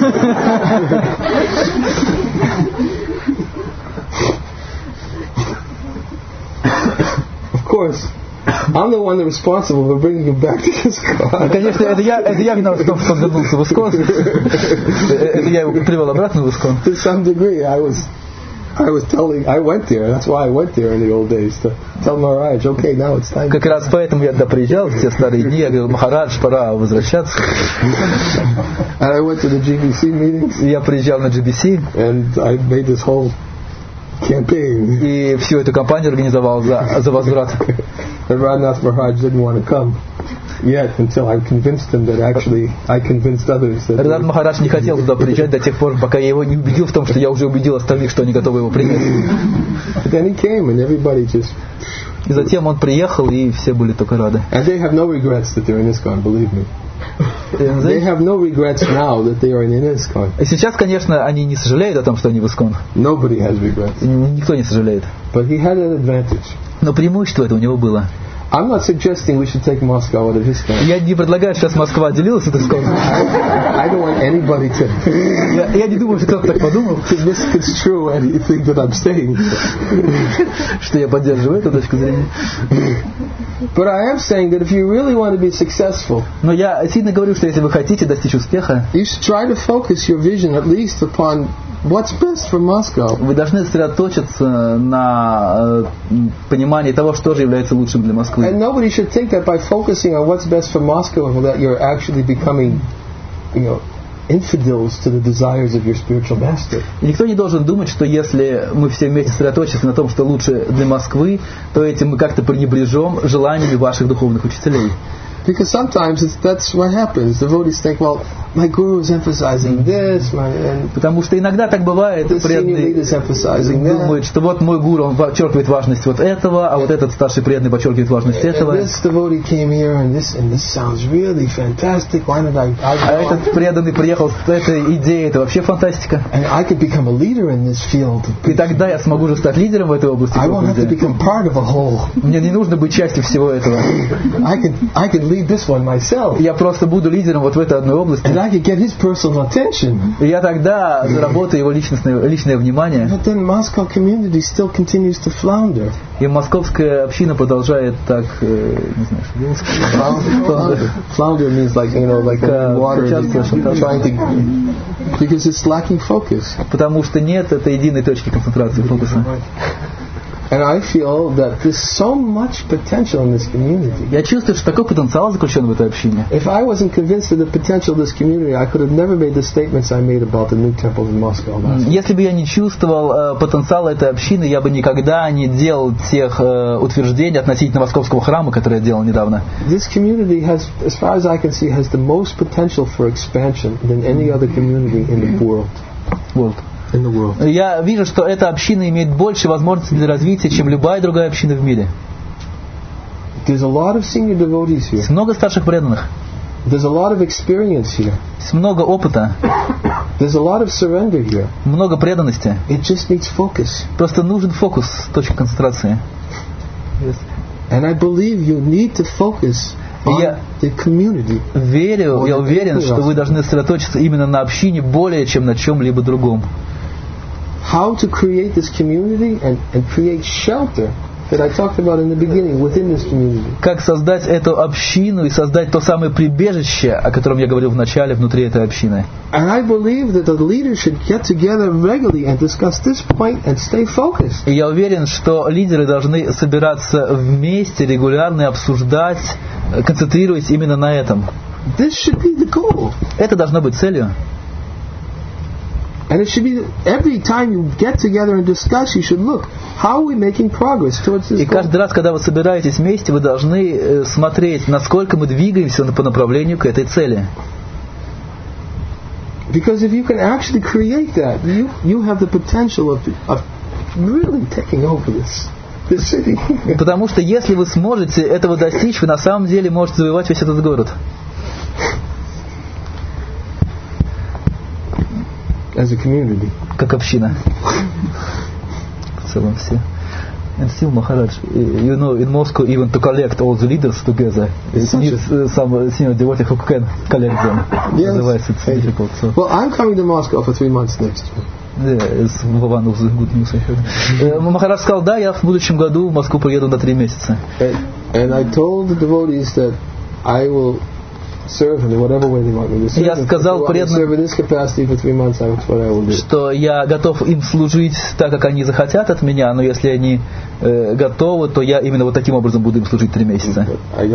Of course, I'm the one that's responsible for bringing him back to ISKCON. Конечно, это я, это я виноват в том, что он вернулся в ISKCON. Это я его привел обратно в ISKCON. To some degree, I was, I was telling, I went there. That's why I went there in the old days to tell Maharaj, okay, now it's time. Как раз поэтому я туда приезжал в те старые дни. Я говорил, Махарадж, пора возвращаться. And I went to the G B C meetings. Я приезжал на джи би си. And I made this whole campaign. И всю эту кампанию организовал за, за возврат. And Radhanath Maharaj didn't want to come yet until I convinced him that actually I convinced others that. Радханат Махарадж не хотел туда приезжать до тех пор, пока я его не убедил в том, что я уже убедил остальных, что они готовы его принять. But then he came and everybody just. И затем он приехал, и все были только рады. And they have no regrets that they're in ISKCON, believe me. They have no regrets now that they are in ISKCON. И сейчас, конечно, они не сожалеют о том, что они в ISKCON. Nobody has regrets. Никто не сожалеет. But he had an advantage. Но преимущество это у него было. I'm not suggesting we should take Moscow out of ISKCON. Я не предлагаю, сейчас Москва отделилась от ISKCON. I don't want anybody to. я, я не думаю, что кто-то так подумал. To misconstrue anything that I'm saying. Что я поддерживаю эту точку зрения. But I am saying that if you really want to be successful, но я сильно говорю, что если вы хотите достичь успеха, you should try to focus your vision at least upon what's best for Moscow. Вы должны сосредоточиться на понимании того, что же является лучшим для Москвы. And nobody should think that by focusing on what's best for Moscow that you're actually becoming you know, infidels to the desires of your spiritual master. И никто не должен думать, что если мы все вместе сосредоточимся на том, что лучше для Москвы, то этим мы как-то пренебрежем желаниями ваших духовных учителей. Because sometimes it's, that's what happens. Devotees think, well, my guru is emphasizing this, my, and Потому что иногда так бывает, преданный думает, что вот мой гуру, он подчеркивает важность вот этого, а вот этот старший преданный подчеркивает важность этого. А этот преданный приехал с этой идеей, это вообще фантастика. И тогда я смогу же стать лидером в этой области. Мне не нужно быть частью всего этого. Lead this one myself. Я просто буду лидером вот в этой одной области. And I could get his personal attention. И я тогда заработаю его личностное, личное внимание. But then Moscow community still continues to flounder. И московская община продолжает так, э, не знаю, flounder. Flounder means like, you know, like uh, water trying to, because it's lacking focus. Потому что нет этой единой точки концентрации фокуса. And I feel that there's so much potential in this community. Я чувствую, что такой потенциал заключен в этой общине. If I wasn't convinced of the potential of this community, I could have never made the statements I made about the new temple in Moscow. Если бы я не чувствовал э, потенциала этой общины, я бы никогда не делал тех э, утверждений относительно московского храма, которые я делал недавно. This community has, as far as I can see, has the most potential for expansion than any other community in the world. World. In the world. Я вижу, что эта община имеет больше возможностей для развития, чем любая другая община в мире. There's a lot of senior devotees here. Есть много старших преданных. There's a lot of experience here. Есть много опыта. There's a lot of surrender here. Много преданности. It just needs focus. Просто нужен фокус, точка концентрации. Yes. And I believe you need to focus on я the community. Верю, я уверен, что вы должны сосредоточиться именно на общине более, чем на чем-либо другом. How to create this community and, and create shelter that I talked about in the beginning within this community. Как создать эту общину и создать то самое прибежище, о котором я говорил в начале, внутри этой общины. And I believe that the leaders should get together regularly and discuss this point and stay focused. И я уверен, что лидеры должны собираться вместе регулярно и обсуждать, концентрируясь именно на этом. This should be the goal. Это должно быть целью. And it should be every time you get together and discuss, you should look, how are we making progress towards this goal? И каждый раз, когда вы собираетесь вместе, вы должны смотреть, насколько мы двигаемся по направлению к этой цели. Because if you can actually create that, you you have the potential of of really taking over this this city. Потому что если вы сможете этого достичь, вы на самом деле можете завоевать весь этот город. As a community. Как община. В целом все. And still, Maharaj, you know, in Moscow, even to collect all the leaders together, it needs uh, some senior devotee who can collect them. Yes. Otherwise, it's difficult. So. Well, I'm coming to Moscow for three months next year. Yeah, it's one of the good news I heard. Махарадж сказал, да, я в будущем году в Москву приеду на три месяца. And, and I told the devotees that I will serve in whatever way they want me to serve. Я сказал преданным, что я готов им служить так, как они захотят от меня, но если они э, готовы, то я именно вот таким образом буду им служить три месяца.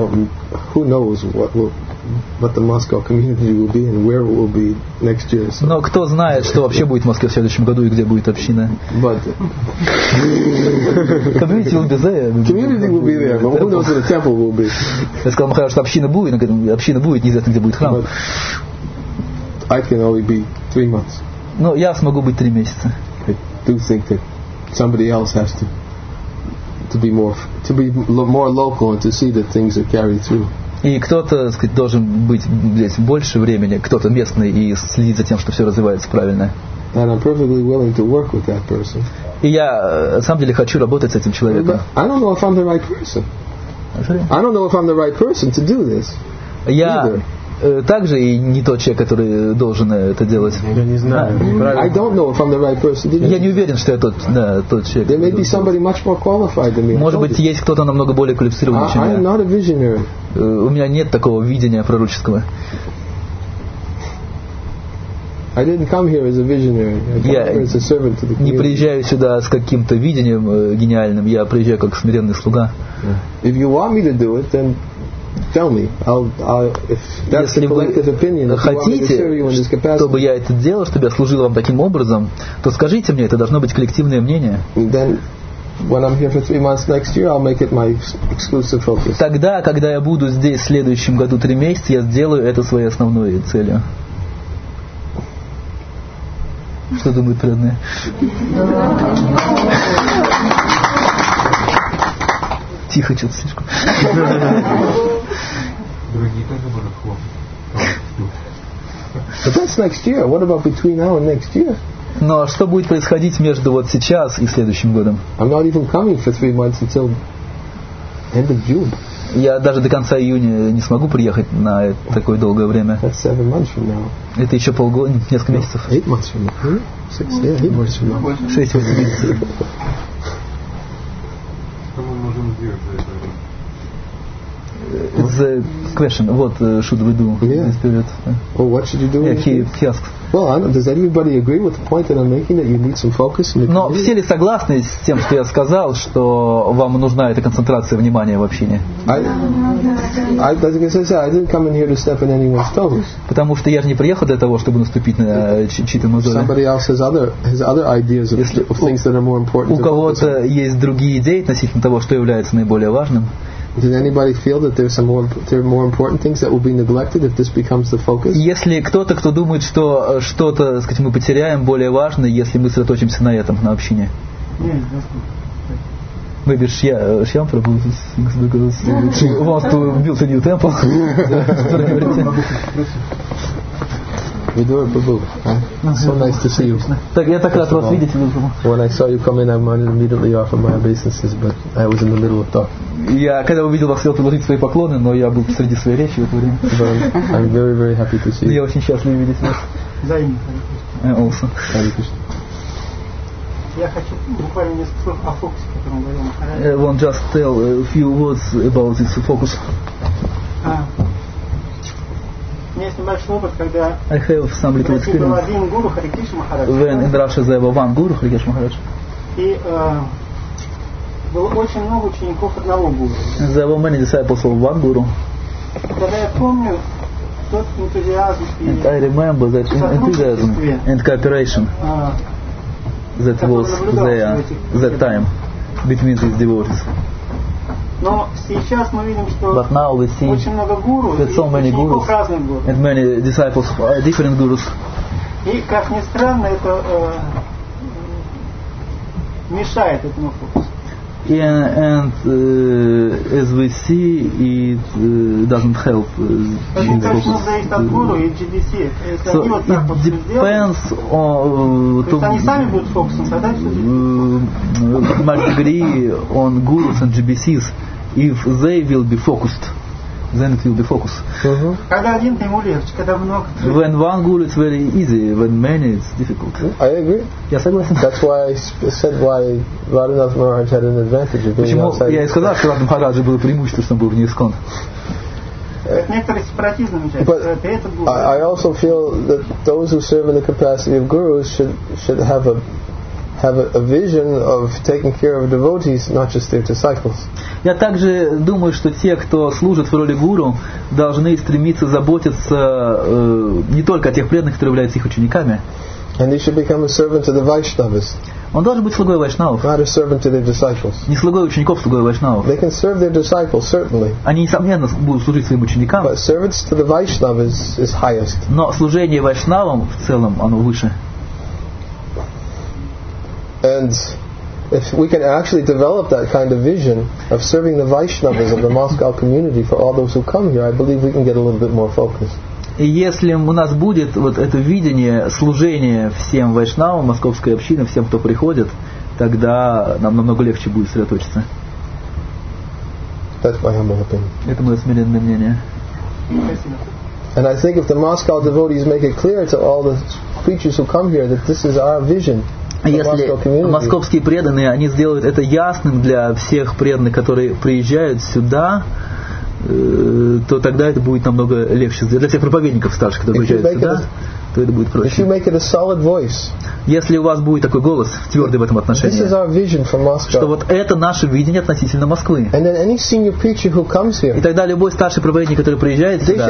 Но кто знает, что вообще будет в Москве в следующем году и где будет община. Community will be there. Community will be there, but who knows where the temple will be. Я сказал Махарадж, что община будет, община будет, неизвестно, где будет храм. I can only be three months. Но я смогу быть три месяца. I do think that somebody else has to to be more to be more local and to see that things are carried through. И кто-то, так сказать, должен быть здесь больше времени, кто-то местный и следить за тем, что все развивается правильно. And I'm perfectly willing to work with that person. И я, на самом деле, хочу работать с этим человеком. I don't know if I'm the right person. I don't know if I'm the right person to do this. Я также и не тот человек, который должен это делать. Я не знаю. I don't know if I'm the right person to do this. Я не уверен, что я тот, да, тот человек. There may be somebody much more qualified than me. Может быть, есть кто-то намного более квалифицированный, чем я. I'm not a visionary. У меня нет такого видения пророческого. I didn't come here as a visionary. I come here as a servant to the community. Не приезжаю сюда с каким-то видением гениальным, я приезжаю как смиренный слуга. If you want me to do it, then Tell me. I'll, I'll, if that's the Если вы collective opinion, if you want me to serve you in this хотите, capacity, чтобы я это делал, чтобы я служил вам таким образом, то скажите мне, это должно быть коллективное мнение. then when I'm here for three months next year, I'll make it my exclusive focus. Тогда, когда я буду здесь в следующем году три месяца, я сделаю это своей основной целью. Что думают преданные? Тихо, что-то слишком. Другие тоже будут хлопать. But that's next year. What about between now and next year? Но что будет происходить между вот сейчас и следующим годом? I'm not even coming for three months until end of June. Я даже до конца июня не смогу приехать на такое долгое время. That's seven months from now. Это еще полгода, несколько месяцев. Eight months from now. Six, yeah, eight months from now. Шесть-восемь месяцев. Что мы можем сделать за это время? It's a question. What uh, should we do Yeah. in this period? Well, what should you do? Yeah, he, he asks. Well, I don't, does everybody agree with the point that I'm making, that you need some focus? In the Но community? все ли согласны с тем, что я сказал, что вам нужна эта концентрация внимания в общине? I, I, like I said, I didn't come in here to step in anyone's toes. Потому что я же не приехал для того, чтобы наступить на чи- чьи-то мозоли. Somebody else has other has other ideas of, Если of things that are more important. У to focus кого-то on. есть другие идеи относительно того, что является наиболее важным. Did anybody feel that there's some more there are more important things that will be neglected if this becomes the focus? Если кто-то, кто думает, что что-то, так сказать, мы потеряем более важное, если мы сосредоточимся на этом, на общине. Maybe Shia, Shia Prabhu, because she wants to build a new temple. Vidura Prabhu, huh? So nice to see you. Так, я так рад вас видеть. When I saw you come in, I wanted to immediately offer my obeisances, but I was in the middle of talk. Я, когда увидел вас, хотел предложить свои поклоны, но я был посреди своей речи в это время. But I'm very, very happy to see Я you. очень счастлив видеть вас. Взаимно. Uh, also. Hare Krishna. Я хочу буквально несколько слов о фокусе, о котором говорил Махарадж. I want just tell a few words about this focus. А, у меня есть небольшой опыт, когда I have some в little России был experience. один гуру, Харе Кришна Махарадж. When in Russia there were one guru, Hrikesh Maharaj. И э, было очень много учеников одного гуру. There were many disciples of one guru. Когда я помню тот энтузиазм And и I remember that enthusiasm and cooperation э, that was there that time between these devotees. но сейчас мы видим, что But now we see очень много гуру и that so many учеников gurus разных гуру. and many disciples of uh, different gurus. И, как ни странно, это э, мешает этому фокусу. Yeah, and uh, as we see, it uh, doesn't help. Uh, Очень in точно focus. зависит от гуру и джи ди си. Если So они вот так вот it все сделают, depends on то есть они сами будут фокусом, тогда все uh, much degree on gurus and G B Cs. If they will be focused, then it will be focused. Mm-hmm. Когда один, то ему легче, когда много. When one guru it's very easy, when many it's difficult. I agree. Я согласен. That's why I sp- said why Radhanath Maharaj had an advantage of being Почему outside. я и сказал, что Радха Махараджа было преимущество, что он был вне искон. Это некоторый сепаратизм намечается. But Это этот гуру. I, I also feel that those who serve in the capacity of gurus should should have a have a, a vision of taking care of devotees, not just their disciples. Я также думаю, что те, кто служит в роли гуру, должны стремиться заботиться э, не только о тех преданных, которые являются их учениками. And they should become a servant to the Vaishnavas, Он должен быть слугой вайшнавов, not a servant to their disciples. не слугой учеников, слугой вайшнавов. They can serve their disciples, certainly, Они, несомненно, будут служить своим ученикам, but service to the Vaishnavas is highest. но служение вайшнавам в целом, оно выше. And if we can actually develop that kind of vision of serving the Vaishnavas of the Moscow community for all those who come here, I believe we can get a little bit more focus. И если у нас будет вот это видение служения всем вайшнавам, московской общины, всем, кто приходит, тогда нам намного легче будет сосредоточиться. That's my humble opinion. Это мое смиренное мнение. Спасибо. And I think if the Moscow devotees make it clear to all the preachers who come here that this is our vision of Если Moscow community, московские преданные, они сделают это ясным для всех преданных, которые приезжают сюда, то тогда это будет намного легче. Для тех проповедников старших, которые приезжают сюда, то это будет проще. Если у вас будет такой голос, твердый в этом отношении, что вот это наше видение относительно Москвы. И тогда любой старший проповедник, который приезжает сюда,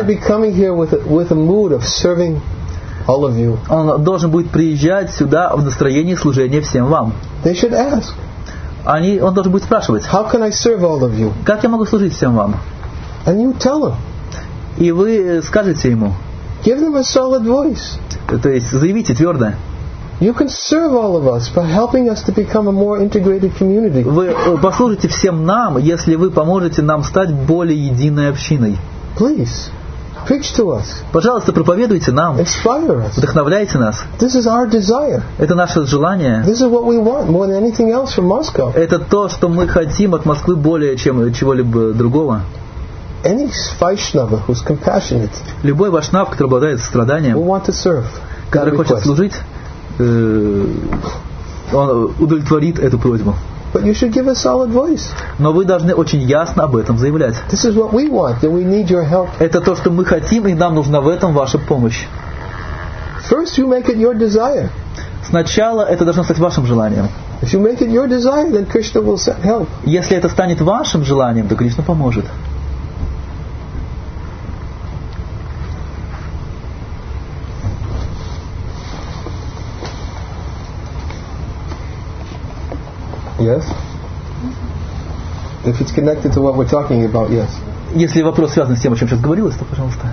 он должен будет приезжать сюда в настроении служения всем вам. Они, он должен будет спрашивать, как я могу служить всем вам? And you tell him. И вы скажете ему. Give them a solid voice. То есть заявите твердо. You can serve all of us by helping us to become a more integrated community. Вы послужите всем нам, если вы поможете нам стать более единой общиной. Please, preach to us. Пожалуйста, проповедуйте нам. Inspire us. Вдохновляйте нас. This is our desire. Это наше желание. This is what we want more than anything else from Moscow. Это то, что мы хотим от Москвы более чем чего-либо другого. Any Vaishnava who's compassionate, любой вайшнав, который обладает состраданием, will want to serve, который хочет служить, э, он удовлетворит эту просьбу. But you should give a solid voice. Но вы должны очень ясно об этом заявлять. This is what we want, and we need your help. Это то, что мы хотим, и нам нужна в этом ваша помощь. First, you make it your desire. Сначала это должно стать вашим желанием. If you make it your desire, then Krishna will send help. Если это станет вашим желанием, то Кришна поможет. Yes? If it's connected to what we're talking about, yes. Если вопрос связан с тем, о чем сейчас говорилось, то, пожалуйста.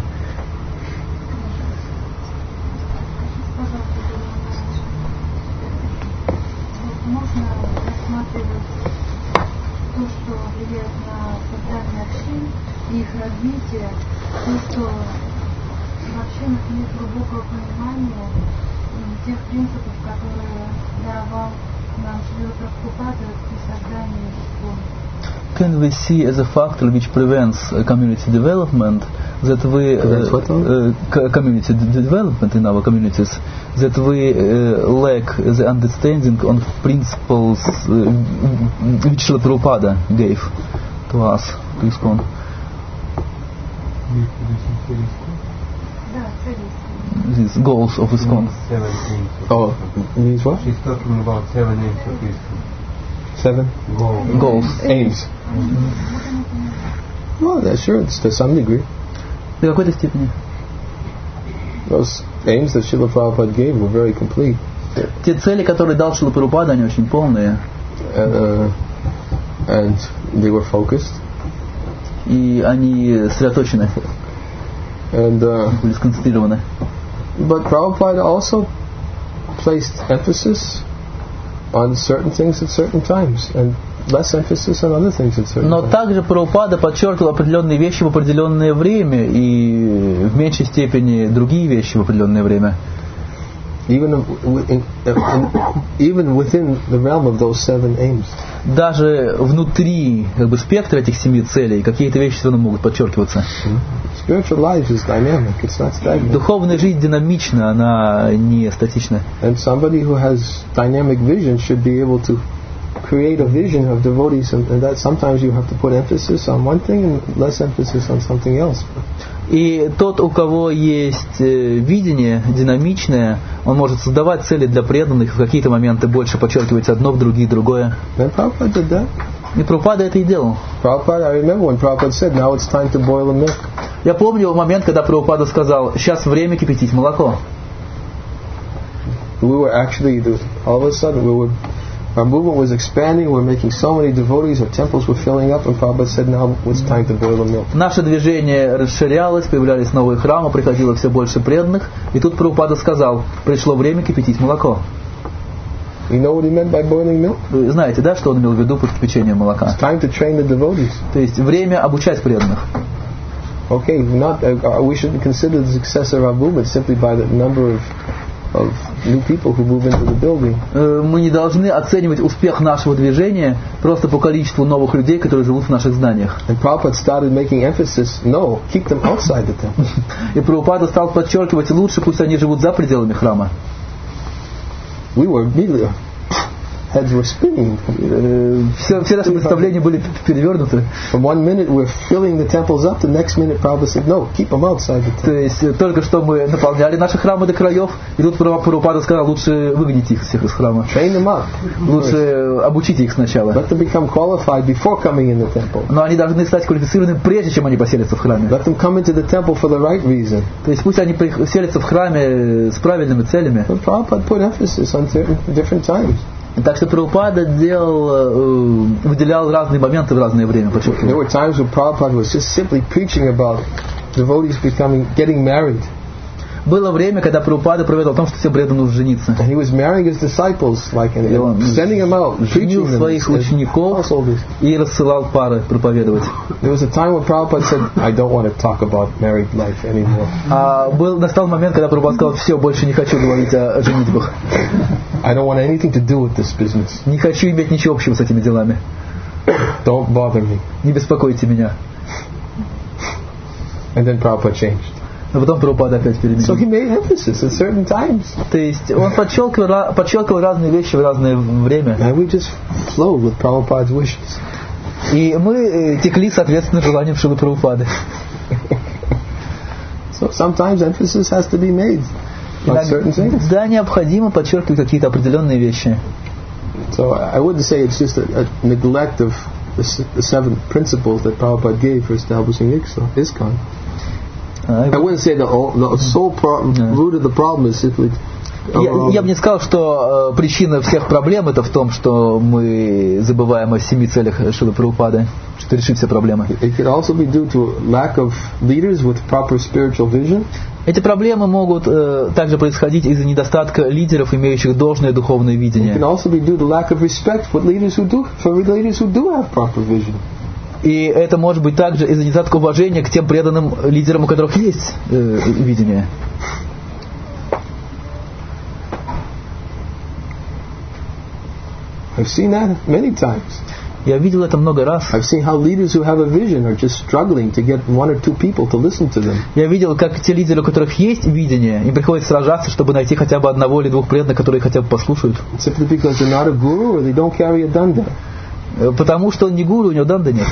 Можно рассматривать то, что влияет на создание общин и их развитие, то, что в общинах нет глубокого понимания тех принципов, которые даровал нам Шрила Прабхупада при создании ИСККОН. Can we see as a factor which prevents uh, community development that we uh, uh, community development in our communities, that we uh, lack the understanding on principles uh, which Srila Prabhupada gave to us, to ISKCON? These goals of ISKCON. Oh, means what? She's talking about seven aims of ISKCON. Seven? Goals. Goals. Aims. Well, that's sure, it's to some degree. До какой-то степени. Those aims that Srila Prabhupada gave were very complete. Те цели, которые дал Шрила Прабхупада, они очень полные. Uh, and they were focused. И они сосредоточены. And uh, были сконцентрированы. But Prabhupada also placed emphasis on certain things at certain times and less emphasis on other things at certain Но times. также Прабхупада подчеркивал определенные вещи в определенное время и в меньшей степени другие вещи в определенное время. Even in, in, even within the realm of those seven aims. Даже внутри как бы спектра этих семи целей какие-то вещи все равно могут подчеркиваться. Spiritual life is dynamic; it's not stagnant. Духовная жизнь динамична, она не статична. And somebody who has dynamic vision should be able to create a vision of devotees, and, and that sometimes you have to put emphasis on one thing and less emphasis on something else. И тот, у кого есть видение динамичное, он может создавать цели для преданных, в какие-то моменты больше подчеркивать одно, в другие другое. And Prabhupada did that. И Прабхупада это и делал. Prabhupada, I remember when Prabhupada said, "Now it's time to boil the milk." Я помню момент, когда Прабхупада сказал, сейчас время кипятить молоко. We were actually, all of a sudden, we were, our movement was expanding. We were making so many devotees. Our temples were filling up, and Prabhupada said, "Now it's time to boil the milk." Наше движение расширялось, появлялись новые храмы, приходило все больше преданных, и тут Прабхупада сказал, пришло время кипятить молоко. You know what he meant by boiling milk? Вы знаете, да, что он имел в виду под кипячением молока? It's time to train the devotees. То есть время обучать преданных. Okay, not uh, we shouldn't consider the success of our movement simply by the number of of new people who move into the building. Мы не должны оценивать успех нашего движения просто по количеству новых людей, которые живут в наших зданиях. And Prabhupada started making emphasis, no, keep them outside the temple. И Прабхупада стал подчеркивать, лучше пусть они живут за пределами храма. We were immediately heads were spinning. Все, все наши представления были перевернуты. From one minute we're filling the temples up, the next minute Prabhupada said, no, keep them outside the temple. То есть только что мы наполняли наши храмы до краев, и тут Прабхупада сказал, лучше выгоните их всех из храма. Train them up. Лучше обучите их сначала. Let them become qualified before coming in the temple. Но они должны стать квалифицированными, прежде чем они поселятся в храме. Let them come into the temple for the right reason. То есть пусть они поселятся в храме с правильными целями. But Prabhupada put emphasis on certain different times. Так что Прабхупада делал, выделял разные моменты в разное время. There were times when Prabhupada was just simply preaching about devotees becoming, getting married. Было время, когда Прабхупада проповедовал о том, что всем преданно нужно жениться. And he was marrying his disciples, like, and, and sending them out, женил preaching своих them, учеников и рассылал пары проповедовать. There was a time when Prabhupada said, I don't want to talk about married life anymore. А был, настал момент, когда Прабхупада сказал, все, больше не хочу говорить о женитьбах. I don't want anything to do with this business. Не хочу иметь ничего общего с этими делами. Don't bother me. Не беспокойте меня. And then Prabhupada changed. Но потом Прабхупада опять переменил. So he made emphasis at certain times. То есть он подчеркивал, подчеркивал разные вещи в разное время. And we just flowed with Prabhupada's wishes. И мы текли соответственно желаниям Шрилы Прабхупады. So sometimes emphasis has to be made on certain things. Да, необходимо подчеркивать какие-то определенные вещи. So I wouldn't say it's just a, a neglect of the, the seven principles that Prabhupada gave for establishing ISKCON. I wouldn't say the, the sole pro- root of the problem is simply. Я, я бы не сказал, что э, причина всех проблем это в том, что мы забываем о семи целях Шрилы Прабхупады, что решить все проблемы. It could also be due to lack of leaders with proper spiritual vision. Эти проблемы могут э, также происходить из-за недостатка лидеров, имеющих должное духовное видение. It can also be due to lack of respect for leaders who do, for leaders who do have proper vision. И это может быть также из-за недостатка уважения к тем преданным лидерам, у которых есть э, видение. I've seen that many times. Я видел это много раз. I've seen how leaders who have a vision are just struggling to get one or two people to listen to them. Я видел, как те лидеры, у которых есть видение, им приходится сражаться, чтобы найти хотя бы одного или двух преданных, которые хотя бы послушают. Simply because they're not a guru or they don't carry a danda. Потому что он не гуру, у него данда нет.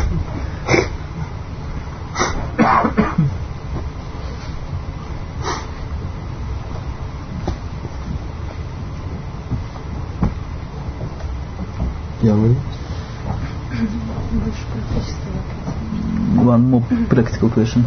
Yeah, One more practical question.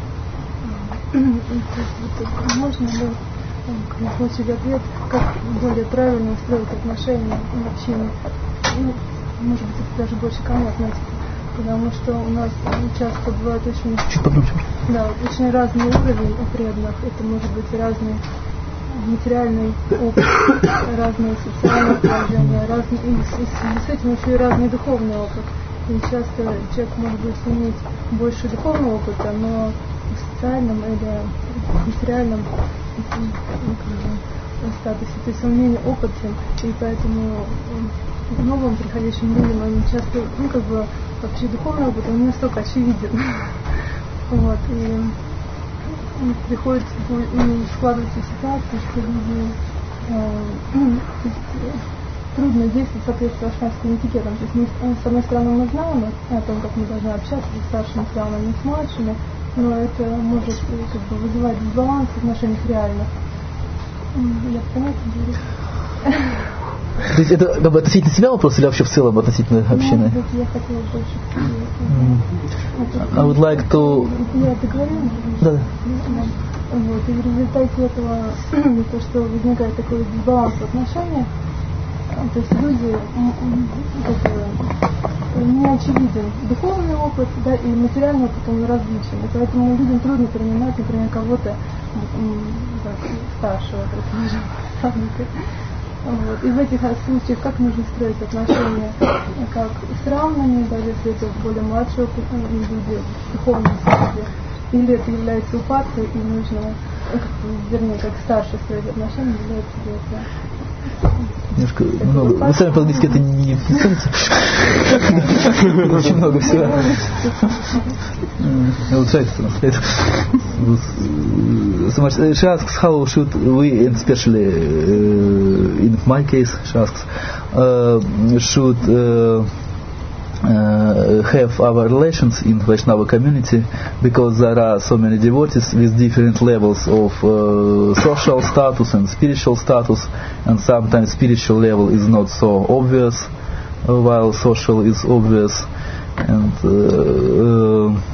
Можно ли получить ответ, как более правильно устроить отношения в общении? Ну, может быть, это даже больше ко мне относится, потому что у нас часто бывает очень, да, очень разный уровень у преданных. Это может быть разный материальный опыт, разные социальные положения, разный, и, и, и с этим еще и разный духовный опыт. И часто человек может быть иметь больше духовного опыта, но в социальном или материальном статусе, то есть он менее опытен, и поэтому новым приходящим людям они часто, ну как бы вообще духовный опыт, он не настолько очевиден. Вот, и приходится складываться в ситуацию, что люди э, трудно действовать в соответствии с ашрамским этикетом. То есть мы, с одной стороны, мы знаем о том, как мы должны общаться с старшими странами и с младшими, но это может как бы вызывать дисбаланс в отношениях реальных. Я понятно говорю. То есть это как бы относительно себя вопрос или вообще в целом относительно общины? Может быть, я хотела больше. I would like to... Я договорила? Да. Вот, и в результате этого, то, что возникает такой дисбаланс в отношениях, то есть люди, как бы, не очевиден духовный опыт, да, и материальный опыт, он различен. И поэтому людям трудно принимать, например, кого-то так, старшего, предположим, вот. И в этих случаях как нужно строить отношения, как с равными, даже если это более младшие люди в духовном смысле, или это является упадкой, и нужно, вернее, как старше строить отношения, является ли это Немножко много. Вы сами по-английски это не, не станете? Очень много всего. Улучшается на след. She asks how should we, and especially uh, in my case, she asks, uh, should uh, Uh, have our relations in Vaishnava community, because there are so many devotees with different levels of uh, social status and spiritual status, and sometimes spiritual level is not so obvious uh, while social is obvious. And uh, uh,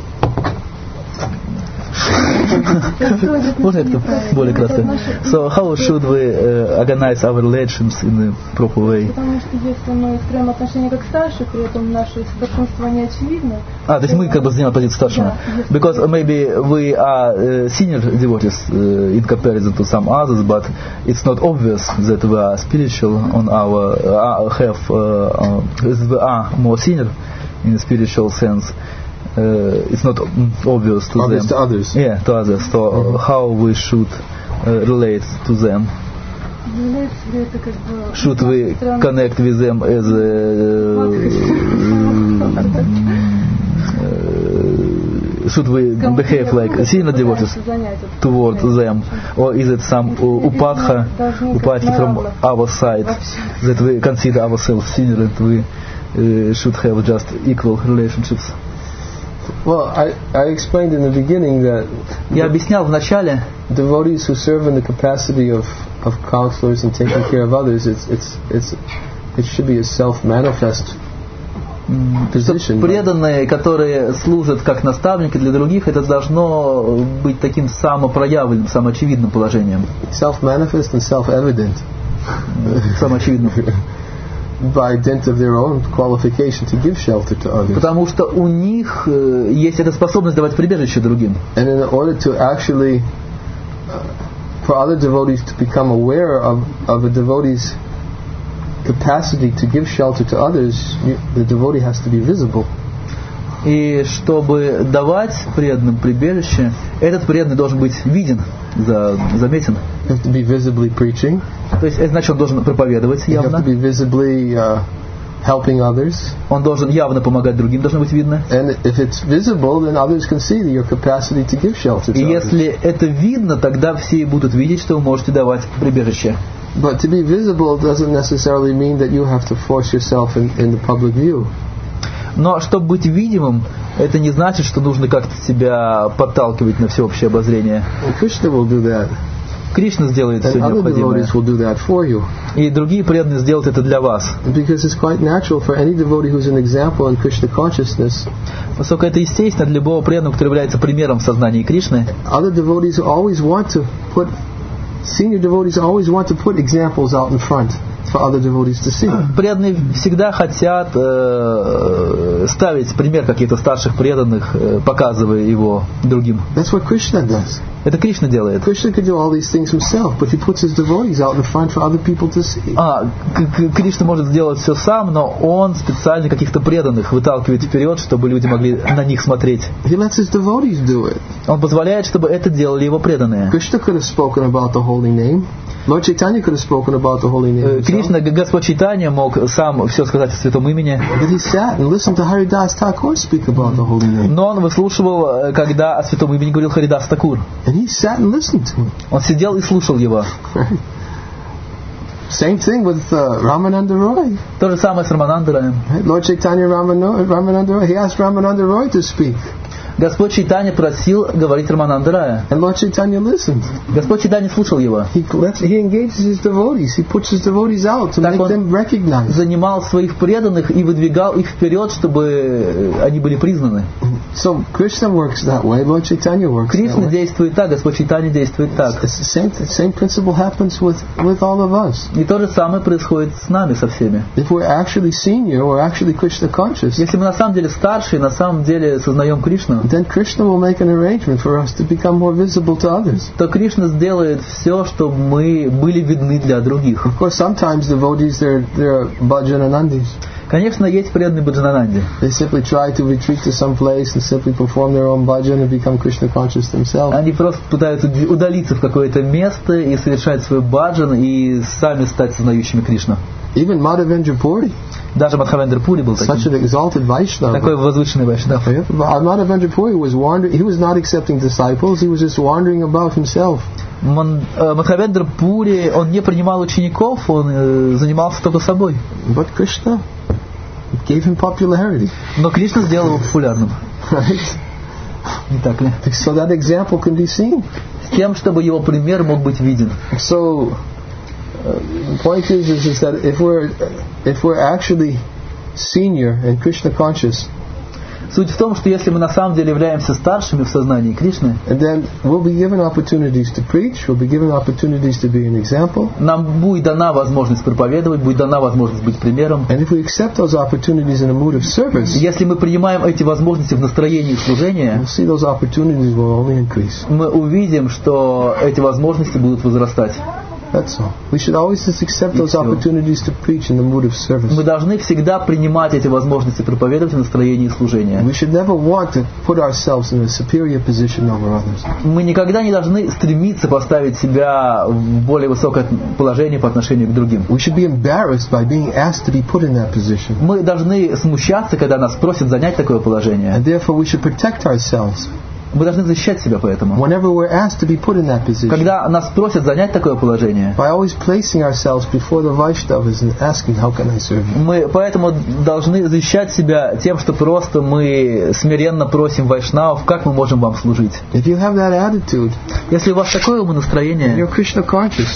So how should we uh, organize our relations in a proper way? Потому что если мы строим отношения как старшие, при этом наше старшинство не очевидно. А, то есть мы как бы занимаем позицию старшего. Because maybe we are uh, senior devotees uh, in comparison to some others, but it's not obvious that we are spiritual on our uh, have uh, uh, we are more senior in a spiritual sense. Uh, it's not obvious to obvious them. to others. Yeah, to others. So mm-hmm. how we should uh, relate to them? Should we connect with them as a, uh, should we behave like senior devotees toward them, or is it some upadha, upadhi from our side that we consider ourselves senior and we uh, should have just equal relationships? Well, I, I explained in the beginning that Я объяснял в начале, devotees who serve in the capacity of, of counselors and taking care of others, it's it's it's it should be a self-manifest position. Преданные, которые служат как наставники для других, это должно быть таким самопроявленным, самоочевидным положением. Self-manifest and self-evident. Самоочевидным. By dint of their own qualification to give shelter to others. Потому что у них э, есть эта способность давать прибежище другим. And in order to actually, uh, for other devotees to become aware of, of a devotee's capacity to give shelter to others, you, the devotee has to be visible. И чтобы давать преданным прибежище, этот преданный должен быть виден, за, заметен. You have to be visibly preaching. То есть, это значит, он должен проповедовать явно. You have to be visibly uh, helping others. Он должен явно помогать другим, должно быть видно. And if it's visible, then others can see your capacity to give shelter to И others. если это видно, тогда все будут видеть, что вы можете давать прибежище. But to be visible doesn't necessarily mean that you have to force yourself in, in the public view. Но чтобы быть видимым, это не значит, что нужно как-то себя подталкивать на всеобщее обозрение. Krishna will do that. Кришна сделает все необходимое. Will do that for you. И другие преданные сделают это для вас. Because it's quite natural for any devotee who's an example in Krishna consciousness. Поскольку это естественно для любого преданного, который является примером в сознании Кришны. Other devotees always want to put senior devotees always want to put examples out in front for other devotees to see. Преданные всегда хотят э, ставить пример каких-то старших преданных, э, показывая его другим. That's what Krishna does. Это Кришна делает. Krishna could do all these things himself, but he puts his devotees out in front for other people to see. А, Кришна может сделать все сам, но он специально каких-то преданных выталкивает вперед, чтобы люди могли на них смотреть. He lets his devotees do it. Он позволяет, чтобы это делали его преданные. Krishna could have spoken about the holy name. Lord Chaitanya could have spoken about the holy name. Кришна, Господь Чайтанья, мог сам все сказать о святом имени. But he sat and listened to Haridas Thakur speak about the holy name. Но он выслушивал, когда о святом имени говорил Харидас Такур. And he sat and listened to him. Он сидел и слушал его. Same thing with uh, Ramananda Roy. То же самое с Рамананда Роем. Right? Lord Chaitanya Ramananda, Ramananda Roy, he asked Ramananda Roy to speak. Господь Чайтанья просил говорить Рамананда Рая. And Lord Chaitanya listened. Господь Чайтанья слушал его. He, he engages his devotees. He puts his devotees out to так make them recognized. Занимал своих преданных и выдвигал их вперед, чтобы они были признаны. So Krishna works that way. Lord Chaitanya works Кришна that way. действует так, Господь Чайтанья действует так. It's the same, the same principle happens with, with all of us. И то же самое происходит с нами, со всеми. If we're actually senior, we're actually Krishna conscious. Если мы на самом деле старшие, на самом деле сознаем Кришну, then Krishna will make an arrangement for us to become more visible to others. То Кришна сделает все, чтобы мы были видны для других. Of course, sometimes devotees they're they're bhajananandis. Конечно, есть преданные Баджанананде. They simply try to retreat to some place and simply perform their own bhajan and become Krishna conscious themselves. Они просто пытаются удалиться в какое-то место и совершать свой баджан и сами стать сознающими Кришну. Even Madhavendra Puri, даже Мадхавендра Пури был таким. Such an exalted Vaishnava. Такой возвышенный Вайшнав. Madhavendra Puri was wandering. He was not accepting disciples. He was just wandering about himself. Мадхавендра Пури, он не принимал учеников, он занимался только собой. But Krishna gave him popularity. Но Кришна сделал его популярным. Right? Не так ли? So that example can be seen. С тем, чтобы его пример мог быть виден. So uh, the point is, is, is that if we're if we're actually senior and Krishna conscious, суть в том, что если мы на самом деле являемся старшими в сознании Кришны, and then we'll be given opportunities to preach, we'll be given opportunities to be an example. Нам будет дана возможность проповедовать, будет дана возможность быть примером. And if we accept those opportunities in a mood of service, если мы принимаем эти возможности в настроении служения, we'll see those opportunities will only increase. Мы увидим, что эти возможности будут возрастать. That's all. We should always just accept those opportunities to preach in the mood of service. Мы должны всегда принимать эти возможности проповедовать в настроении служения. We should never want to put ourselves in a superior position over others. Мы никогда не должны стремиться поставить себя в более высокое положение по отношению к другим. We should be embarrassed by being asked to be put in that position. Мы должны смущаться, когда нас просят занять такое положение. And therefore we should protect ourselves. Мы должны защищать себя поэтому. Whenever we're asked to be put in that position, когда нас просят занять такое положение, by always placing ourselves before the Vaishnavas and asking, how can I serve you? Мы поэтому должны защищать себя тем, что просто мы смиренно просим вайшнавов, как мы можем вам служить. If you have that attitude, если у вас такое умонастроение, you're Krishna conscious,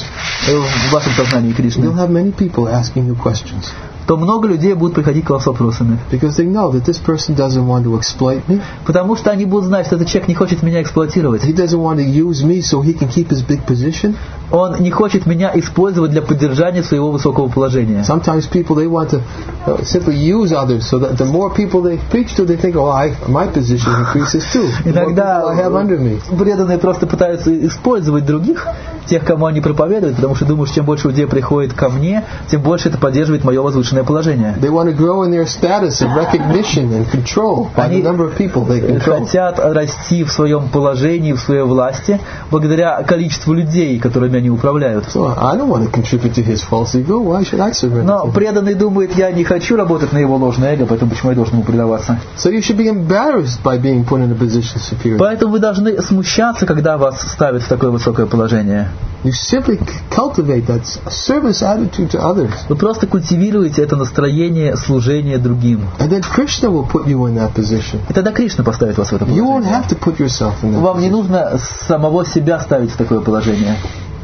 в вашем сознании Кришны, you'll have many people asking you questions. То много людей будут приходить к вам с вопросами. Because they know that this person doesn't want to exploit me. Потому что они будут знать, что этот человек не хочет меня эксплуатировать. He doesn't want to use me so he can keep his big position. Он не хочет меня использовать для поддержания своего высокого положения. Sometimes people they want to uh, simply use others so that the more people they preach to, they think, oh, I, my position increases too. Иногда I have under me. преданные просто пытаются использовать других, тех, кому они проповедуют, потому что думают, что чем больше людей приходит ко мне, тем больше это поддерживает мое возвышенное положение. They want to grow in their status of recognition and control by the number of people they control. Хотят расти в своем положении, в своей власти, благодаря количеству людей, которыми они управляют. So I don't want to contribute to his false ego. Why should I surrender? Но преданный думает, я не хочу работать на его ложное эго, поэтому почему я должен ему предаваться? So you should be embarrassed by being put in a position superior. Поэтому вы должны смущаться, когда вас ставят в такое высокое положение. You simply cultivate that service attitude to others. Вы просто культивируете это настроение служения другим. And then Krishna will put you in that position. И тогда Кришна поставит вас в это положение. You won't have to put yourself in that Вам не position. нужно самого себя ставить в такое положение.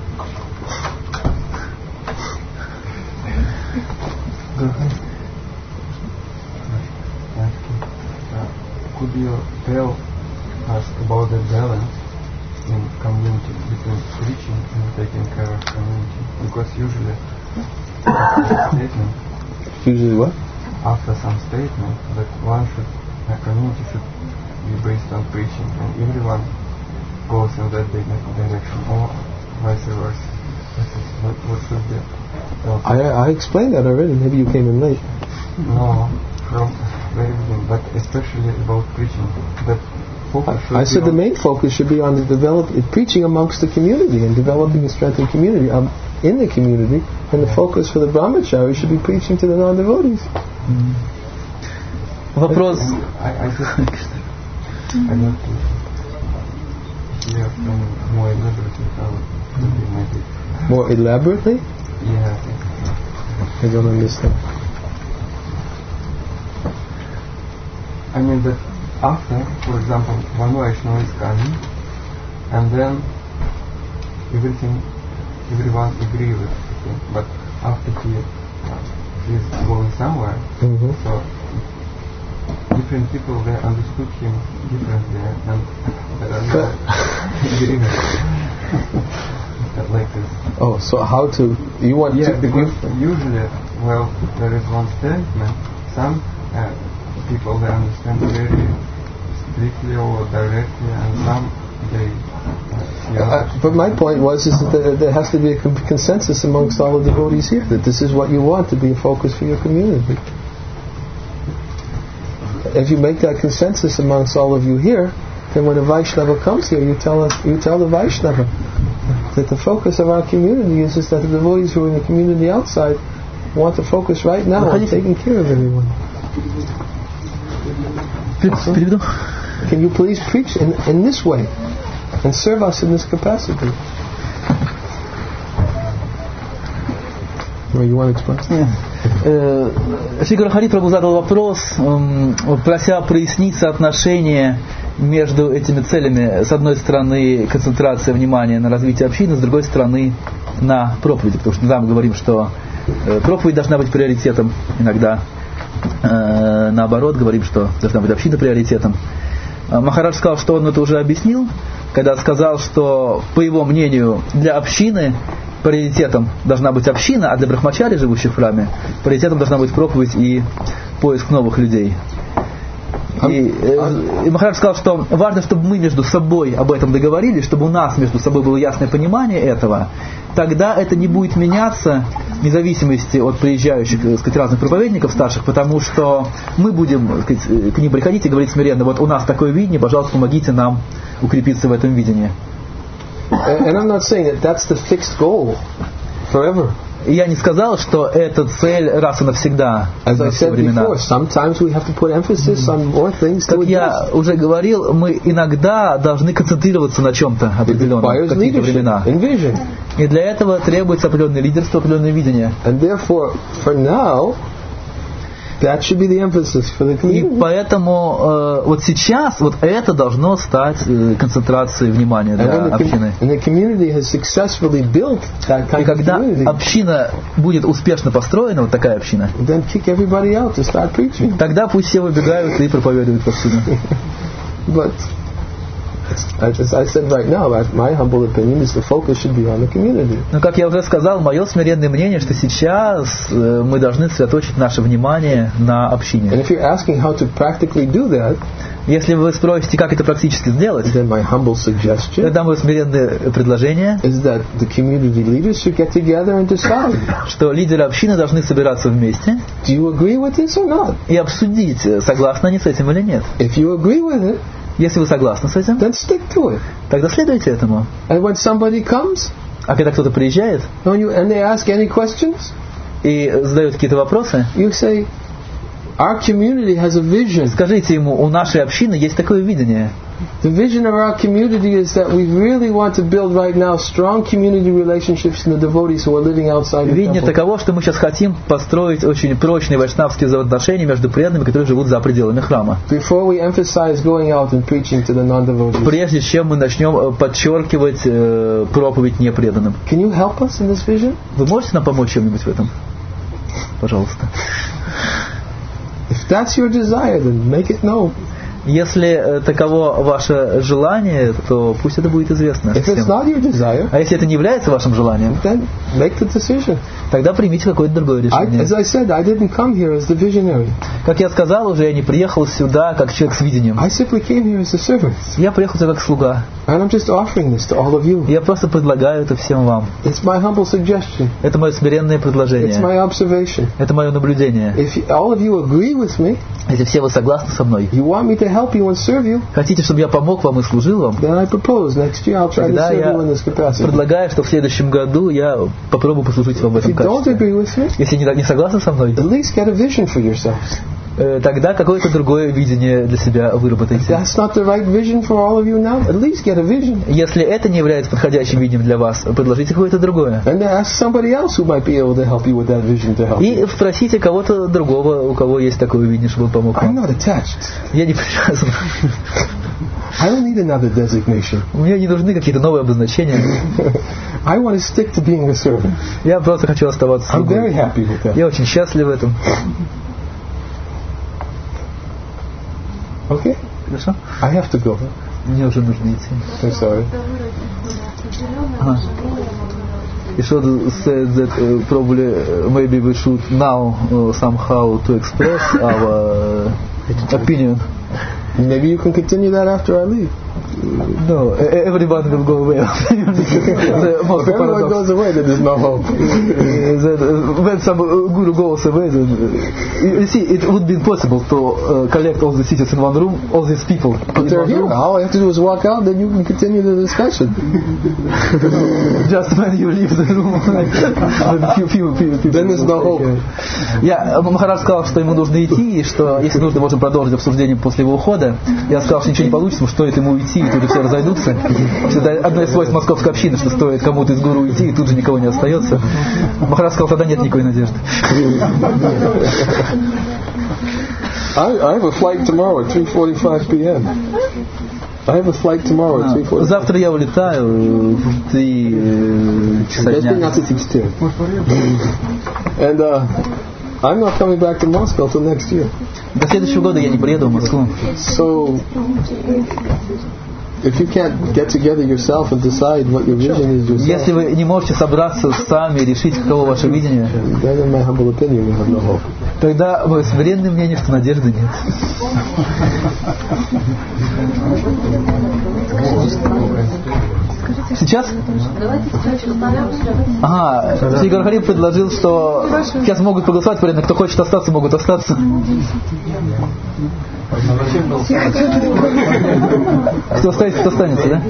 Could you tell us about the balance in community between preaching and taking care of community? Because usually after a statement, Usually what? after some statement that one should, a community should be based on preaching, and everyone goes in that direction, or vice versa. This is what, what should be. I, I explained that already. Maybe you came in late. No, from very beginning, but especially about preaching. That focus should I be said on the main focus should be on the develop, preaching amongst the community and developing a strengthened community um, in the community. And the focus for the brahmachari should be preaching to the non-devotees. Mm. Вопрос. I, I just I want to hear from more elaborately how it could be maybe. More elaborately? Yeah. I don't understand. I mean that after, for example, one Vaishnava is coming, and then everything, everyone agree with him, but after he uh, is going somewhere, Mm-hmm. so different people they understood him differently, and there are no agreement like this. Oh, so how to? You want Yeah, to? because usually, well, there is one statement. Some uh, people they understand very strictly or directly, and some they. Uh, yeah. Uh, but my point was is that there, there has to be a con- consensus amongst all the devotees here that this is what you want to be a focus for your community. if you make that consensus amongst all of you here, then when a Vaishnava comes here, you tell us, you tell the Vaishnava that the focus of our community is just that the devotees who are in the community outside want to focus right now on taking care of everyone. Can you please preach in, in this way and serve us in this capacity? Well, you want to explain? Шри Гуру Прабху задал вопрос, прося прояснить соотношение между этими целями. С одной стороны, концентрация внимания на развитии общины, с другой стороны, на проповеди. Потому что иногда мы говорим, что проповедь должна быть приоритетом, иногда наоборот говорим, что должна быть община приоритетом. Махарадж сказал, что он это уже объяснил, когда сказал, что, по его мнению, для общины приоритетом должна быть община, а для брахмачари, живущих в храме, приоритетом должна быть проповедь и поиск новых людей. И, и Махарадж сказал, что важно, чтобы мы между собой об этом договорились, чтобы у нас между собой было ясное понимание этого. Тогда это не будет меняться вне зависимости от приезжающих, так сказать, разных проповедников старших, потому что мы будем, так сказать, к ним приходить и говорить смиренно: вот у нас такое видение, пожалуйста, помогите нам укрепиться в этом видении. And I'm not saying that that's the fixed goal forever. И я не сказал, что это цель раз и навсегда. As I said before, sometimes we have to put emphasis on more things. Как я уже говорил, мы иногда должны концентрироваться на чем-то определенном в какие-то времена. И для этого требуется определенное лидерство, определенное видение. And therefore, for now, that should be the emphasis for the community. И поэтому э, вот сейчас вот это должно стать э, концентрацией внимания для общины. And the community has successfully built that kind И когда of community, община будет успешно построена, вот такая община, then kick everybody out to start preaching. Тогда пусть все выбегают и проповедуют повсюду. But as I said right now, my humble opinion is the focus should be on the community. Но, как я уже сказал, мое смиренное мнение, что сейчас э, мы должны сосредоточить наше внимание на общине. And if you're asking how to practically do that, если вы спросите, как это практически сделать, then my humble suggestion тогда мое смиренное предложение, is that the community leaders should get together and decide. Что лидеры общины должны собираться вместе. Do you agree with this or not? И обсудить, согласны они с этим или нет. If you agree with it, если вы согласны с этим, then stick to it. Тогда следуйте этому. And when somebody comes, а когда кто-то приезжает, and, you, and they ask any questions, и задают какие-то вопросы, you say, our community has a vision. Скажите ему, у нашей общины есть такое видение. The vision of our community is that we really want to build right now strong community relationships in the devotees who are living outside the temple. Видение таково, что мы сейчас хотим построить очень прочные вайшнавские взаимоотношения между преданными, которые живут за пределами храма. Before we emphasize going out and preaching to the non-devotees. Прежде чем мы начнем подчеркивать э, проповедь непреданным. Can you help us in this vision? Вы можете нам помочь чем-нибудь в этом? Пожалуйста. If that's your desire, then make it known. Если таково ваше желание, то пусть это будет известно всем. Desire, а если это не является вашим желанием, тогда примите какое-то другое решение. I, as I said, I didn't come here as the visionary. Как я сказал уже, я не приехал сюда как человек с видением. I simply came here as a servant. Я приехал сюда как слуга. And I'm just offering this to all of you. Я просто предлагаю это всем вам. It's my humble suggestion. Это мое смиренное предложение. It's my observation. Это мое наблюдение. If you, all of you agree with me, если все вы согласны со мной, you want me to help you and serve you, хотите, чтобы я помог вам и служил вам, then I propose next year I'll try to serve you in this capacity. Предлагаю, что в следующем году я попробую послужить вам в этом качестве. Me, если не, не согласны со мной, at least get a vision for yourselves. Тогда какое-то другое видение для себя выработайте. That's not the right vision for all of you now. At least get a vision. Если это не является подходящим видением для вас, предложите какое-то другое. And ask somebody else who might be able to help you with that vision to help И спросите кого-то другого, у кого есть такое видение, чтобы он помог вам. I'm not attached. Я не привязан. I don't need another designation. Мне не нужны какие-то новые обозначения. I want to stick to being a servant. Я просто хочу оставаться слугой. I'm very happy with that. Я очень счастлив в этом. Okay. Хорошо? I have to go. Мне уже нужно идти. I'm sorry. Uh-huh. Ishod said that uh, probably uh, maybe we should now uh, somehow to express our uh, opinion. Maybe you can continue that after I leave. No, everyone will go away. If everyone goes away, then there's no hope. When some guru goes away, then you see, it would be impossible to uh, collect all the cities in one room, all these people. But they're here. Room. All you have to do is walk out, then you can continue the discussion. Just when you leave the room, like, few, few, few, few, then there's no hope. Я, Махарадж сказал, что ему нужно идти, и что если нужно, можем продолжить обсуждение после его ухода. Я сказал, что ничего не получится, что стоит ему уйти, и тут же все разойдутся. Это одно из свойств московской общины, что стоит кому-то из гуру уйти, и тут же никого не остается. Махарадж сказал, тогда нет никакой надежды. I, I have a flight tomorrow at three forty-five p.m. I have a flight tomorrow at three forty-five. Завтра я улетаю в три часа дня. And uh, I'm not coming back to Moscow till next year. До следующего года я не приеду в Москву. So, if you can't get together yourself and decide what your vision is yourself, если вы не можете собраться сами и решить, каково ваше видение, then in my humble opinion, you have no hope. Тогда мое смиренное мнение, что надежды нет. Сейчас? Ага, Шри Гархари предложил, что сейчас могут поголосовать, порядок, кто хочет остаться, могут остаться. Кто останется, кто останется, да?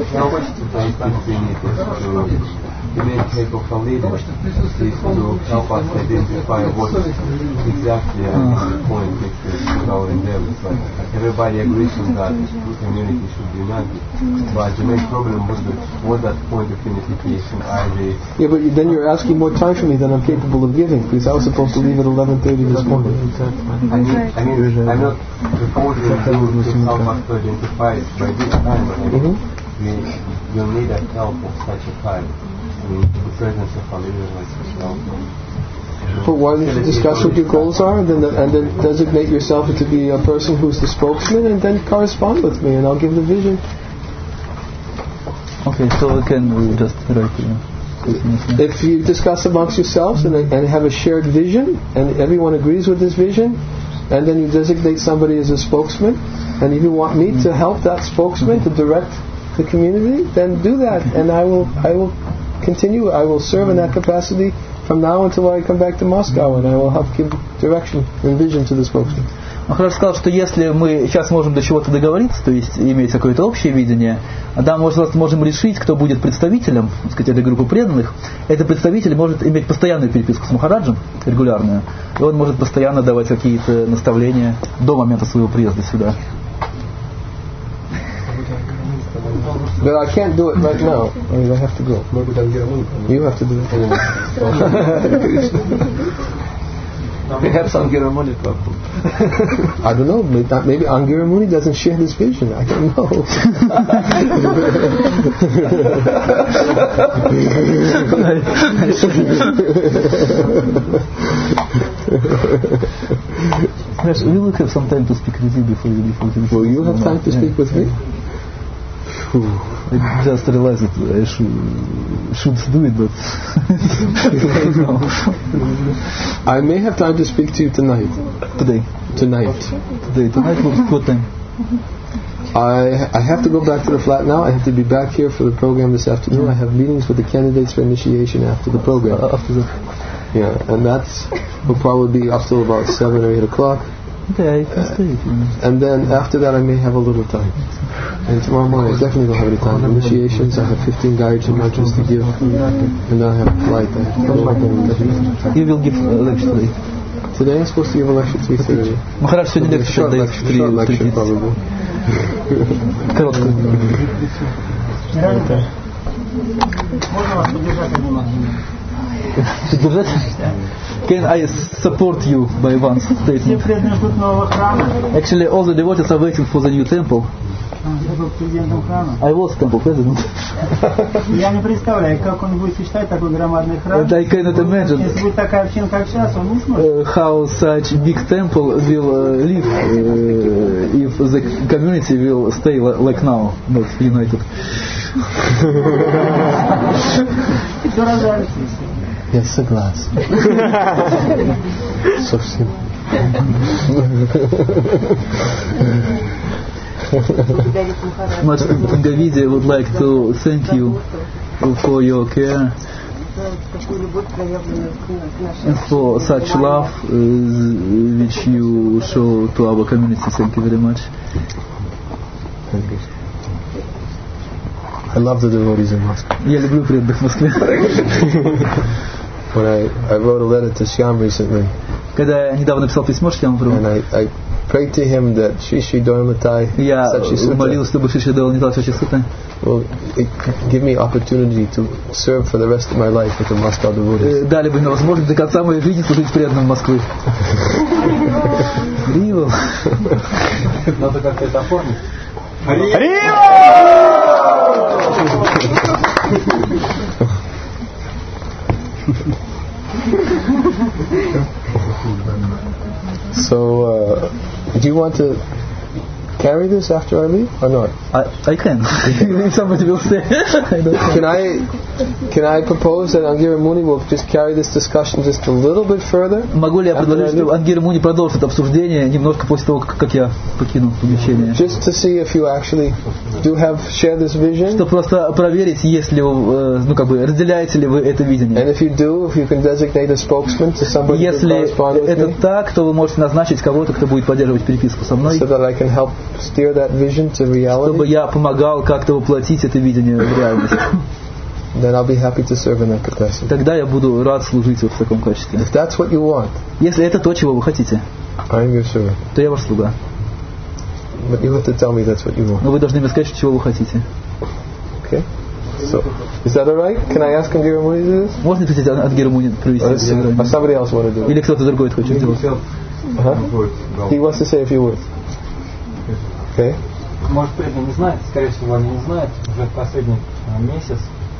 The main take of from leaders is to help us identify what exactly uh, the point is our endeavors. But everybody agrees on that the community should be united. But the main problem was that what that point of unification are they? Yeah, but then you're asking more time for me than I'm capable of giving, because I was supposed to leave at eleven thirty this morning. I mean, I mean, I'm not proposing to help us to identify it by this time, but I mean, mm-hmm. we will need the help of such a time. The presence of our leaders like yourself. But why don't you discuss what your goals are, and then the, and then designate yourself to be a person who's the spokesman, and then correspond with me, and I'll give the vision. Okay, so we can just write. Uh, if you discuss amongst yourselves and, and have a shared vision, and everyone agrees with this vision, and then you designate somebody as a spokesman, and if you want me to help that spokesman to direct the community, then do that, and I will. I will. continue. I will serve in that capacity from now until I come back to Moscow, and I will help give direction and vision to the spokesman. Махарадж сказал, что если мы сейчас можем до чего-то договориться, то есть иметь какое-то общее видение, да, может, можем решить, кто будет представителем, так сказать, этой группы преданных. Этот представитель может иметь постоянную переписку с Махараджем, регулярную, и он может постоянно давать какие-то наставления до момента своего приезда сюда. But I can't do it right now. I mean, I have to go. You have to do it. Perhaps Angira Muni problem. I don't know. Maybe, maybe Angira Muni doesn't share this vision. I don't know. Yes, we will have some time to speak with you before you before you. Will you have time to speak with me? I just realized that I should, should do it, but I may have time to speak to you tonight. Today. Tonight. Today. Tonight. What time? I I have to go back to the flat now. I have to be back here for the program this afternoon. I have meetings with the candidates for initiation after the program. Uh, after that. Yeah, and that's will probably be up till about seven or eight o'clock. Okay, I can stay. Uh, and then after that, I may have a little time. And tomorrow morning, I definitely don't have any time. Initiations, I have fifteen Gayatri mantras to give, and then I have a flight. I have to go. You will give a lecture today. Today I'm supposed to give a lecture at three thirty. Махарадж сегодня лекцию дает в три тридцать. Короткую. Можно вас поддержать одним огнем? Поддержать? Can I support you by one statement? Все преданные ждут нового храма. Actually, all the devotees are waiting for the new temple. Я был президентом храма. I was temple president. Я не представляю, как он будет сочетать такой громадный храм. And I cannot imagine. Если будет такая община, как сейчас, он не сможет. Uh, how such big temple will uh, live uh, if the community will stay like now, not united. Все рождается. Я согласен. Совсем. Much Gavidi would like to thank you for your care and for such love uh, which you show to our community. Thank you very much. Thank you. I love the devotees in Moscow. Я люблю преданных в Москве. When I, I wrote a letter to Shyam recently, Когда я недавно написал письмо Шьямпру, and I, I prayed to him that Shri Shri Dharmatai я Sachisuta молился, чтобы Шри Шри Дharmatai Sachisuta will give me opportunity to serve for the rest of my life with the Moscow devotees. дали бы мне возможность до конца моей жизни служить преданным Москвы. Рио. Надо как-то это оформить. So, uh, do you want to carry this after I leave or not? I, I can. If somebody will say. I don't Can I can I propose that Angira Muni will just carry this discussion just a little bit further? Могу ли я предложить, что Ангира Муни продолжит это обсуждение немножко после того, как, как я покину помещение? Just to see if you actually do have share this vision. Чтобы просто проверить, если вы, ну как бы, разделяете ли вы это видение. And if you do, if you can designate a spokesman to somebody to Если correspond with это me, так, то вы можете назначить кого-то, кто будет поддерживать переписку со мной, so that I can help steer that vision to чтобы reality. я помогал как-то воплотить это видение в реальность. Then I'll be happy to serve in that capacity. Тогда я буду рад служить вот в таком качестве. If that's what you want, Если это то, чего вы хотите, I'm your servant. то я ваш слуга. But you have to tell me that's what you want. Но вы должны мне сказать, чего вы хотите. Okay? So, is that alright? Can I ask Angira Muni to do this? Можно попросить от Гера Муни провести Or это does собрание? somebody else want to do it? Или кто-то другой это хочет сделать? Uh-huh. He wants to say a few words. Okay? Может, преданные не знают, скорее всего, они не знают. Уже последний э, месяц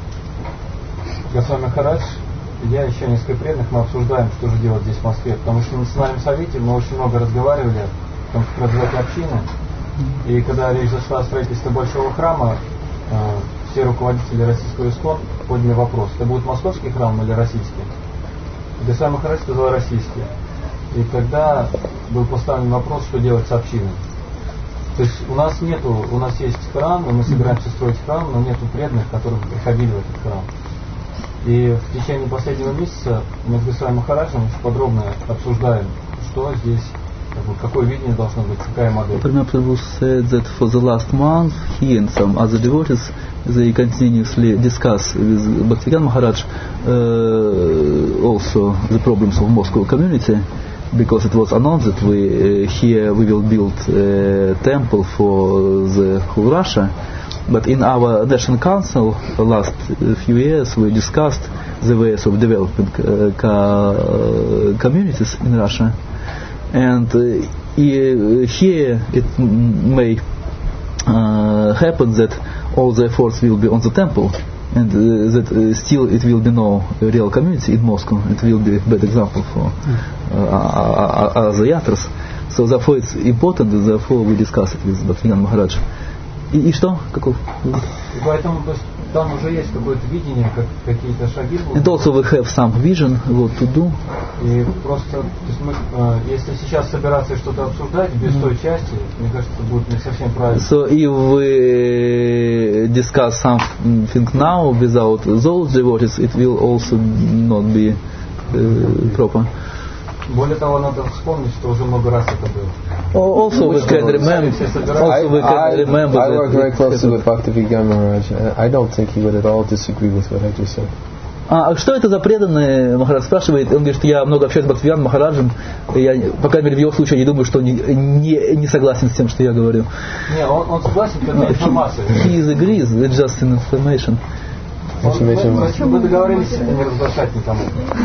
Госвами Махарадж и я, еще несколько преданных, мы обсуждаем, что же делать здесь в Москве. Потому что на национальном совете мы очень много разговаривали о том, как развивать общины. И когда речь зашла о строительстве большого храма, э, все руководители российского ИСКОН подняли вопрос, это будет московский храм или российский? Госвами Махарадж сказал российский. И тогда был поставлен вопрос, что делать с общиной. То есть у нас нету, у нас есть храм, и мы собираемся строить храм, но нету преданных, которые приходили в этот храм. И в течение последнего месяца мы с Госвами Махараджем очень подробно обсуждаем, что здесь, как бы, какое видение должно быть, какая модель. Prabhu Prabhu said that for the last month he and some other devotees they continuously discuss with Bhaktivedanta Maharaj uh, also the problems of Moscow community, because it was announced that we uh, here we will build a temple for the whole Russia. But in our National Council last few years we discussed the ways of developing uh, co- communities in Russia, and uh, here it may uh, happen that all the efforts will be on the temple, and uh, that uh, still it will be no real community in Moscow. It will be a bad example for uh, other yatras. So therefore it's important, therefore we discuss it with Bhaktivedanta Maharaj. И, и что? Каков? И поэтому то есть, там уже есть какое-то видение, как, какие-то шаги будут. And also we have some vision what to do. И просто, то есть мы, э, если сейчас собираться и что-то обсуждать без той части, мне кажется, это будет не совсем правильно. So if we discuss something now without those devotees, it will also not be uh, proper. Более того, надо вспомнить, что уже много раз это было. Also we can remember. Also we can I, I, remember. I work very that closely with Bhaktivedanta Maharaj. I don't think he would at all disagree with what I just said. А что это за преданные? Махарадж спрашивает. Он говорит, что я много общаюсь с Бхактивиданом Махараджем. Я, по крайней мере, в его случае, я не думаю, что он не, не, не согласен с тем, что я говорю. Не, он, он согласен, когда информация. He agrees, it's just an information. Он, мы, мы договорились не разглашать никому.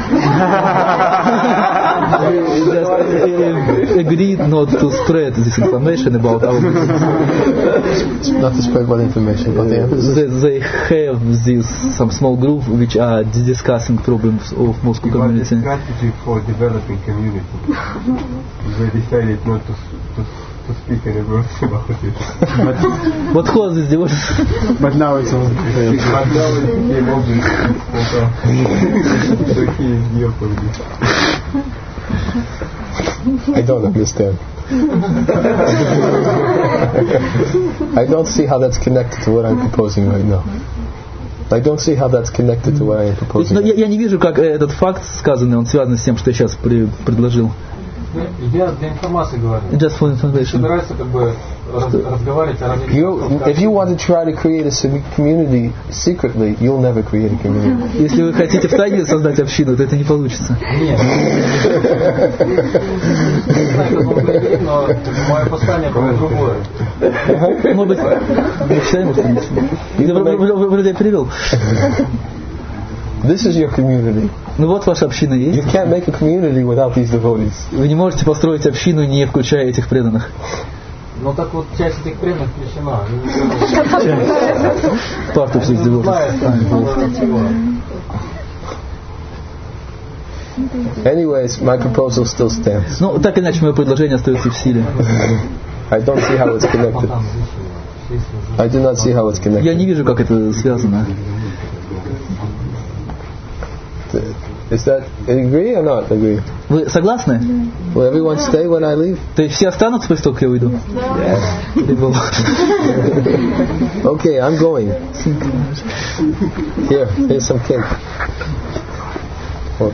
Just agreed not to spread this information about our business. Not to spread what information, but the emphasis. They, they have this some small group which are discussing problems of Moscow community. Strategy for developing community. They decided not to, to to speak any words about it. But what was this devotion? But now it's all clear. But now it became obvious. So he is here for this. I don't understand. I don't see how that's connected to what I'm proposing right now. I don't see how that's connected to what I am proposing. Но я, я не вижу, как этот факт сказанный, он связан с тем, что я сейчас при, предложил. Я для информации говорю. Just for information. Собирается как бы разговаривать о развитии. If you want to try to create a community secretly, you'll never create a community. Если вы хотите втайне создать общину, то это не получится. Нет. Но мое послание было другое. Может быть, не читаем, что вроде я перевел. This is your community. Ну вот ваша община есть. You can't make a community without these devotees. Вы не можете построить общину, не включая этих преданных. Ну так вот, часть этих преданных включена. Part of these devotees. Anyways, my proposal still stands. Ну, так или иначе, мое предложение остается в силе. I don't see how it's connected. I do not see how it's connected. Я не вижу, как это связано. Is that agree or not agree? Вы согласны? Will everyone stay when I leave? То есть все останутся после того, как я уйду? Yes. Okay, I'm going. Here, here's some cake. What?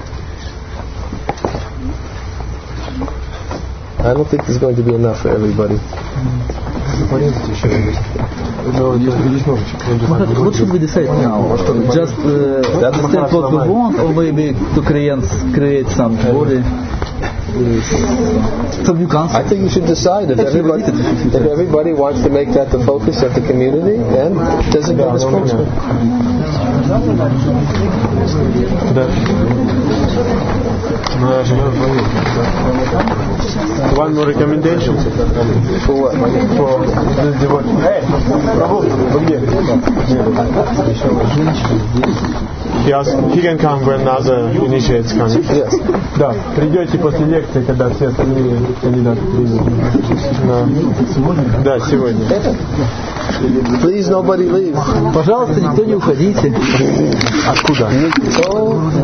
I don't think there's going to be enough for everybody. What should we decide now? Just uh, understand what we want, or maybe to create create some body, some new concept? I think you should decide if everybody if everybody wants to make that the focus of the community, then designate a spokesman. One more recommendation. For what? For this devotee. Hey, Prabhu, he asked, he can come when other initiates come. Yes. Да, придете после лекции, когда все остальные кандидаты придут. Да, сегодня. Please, nobody leave. Пожалуйста, никто не уходите. Откуда? Никто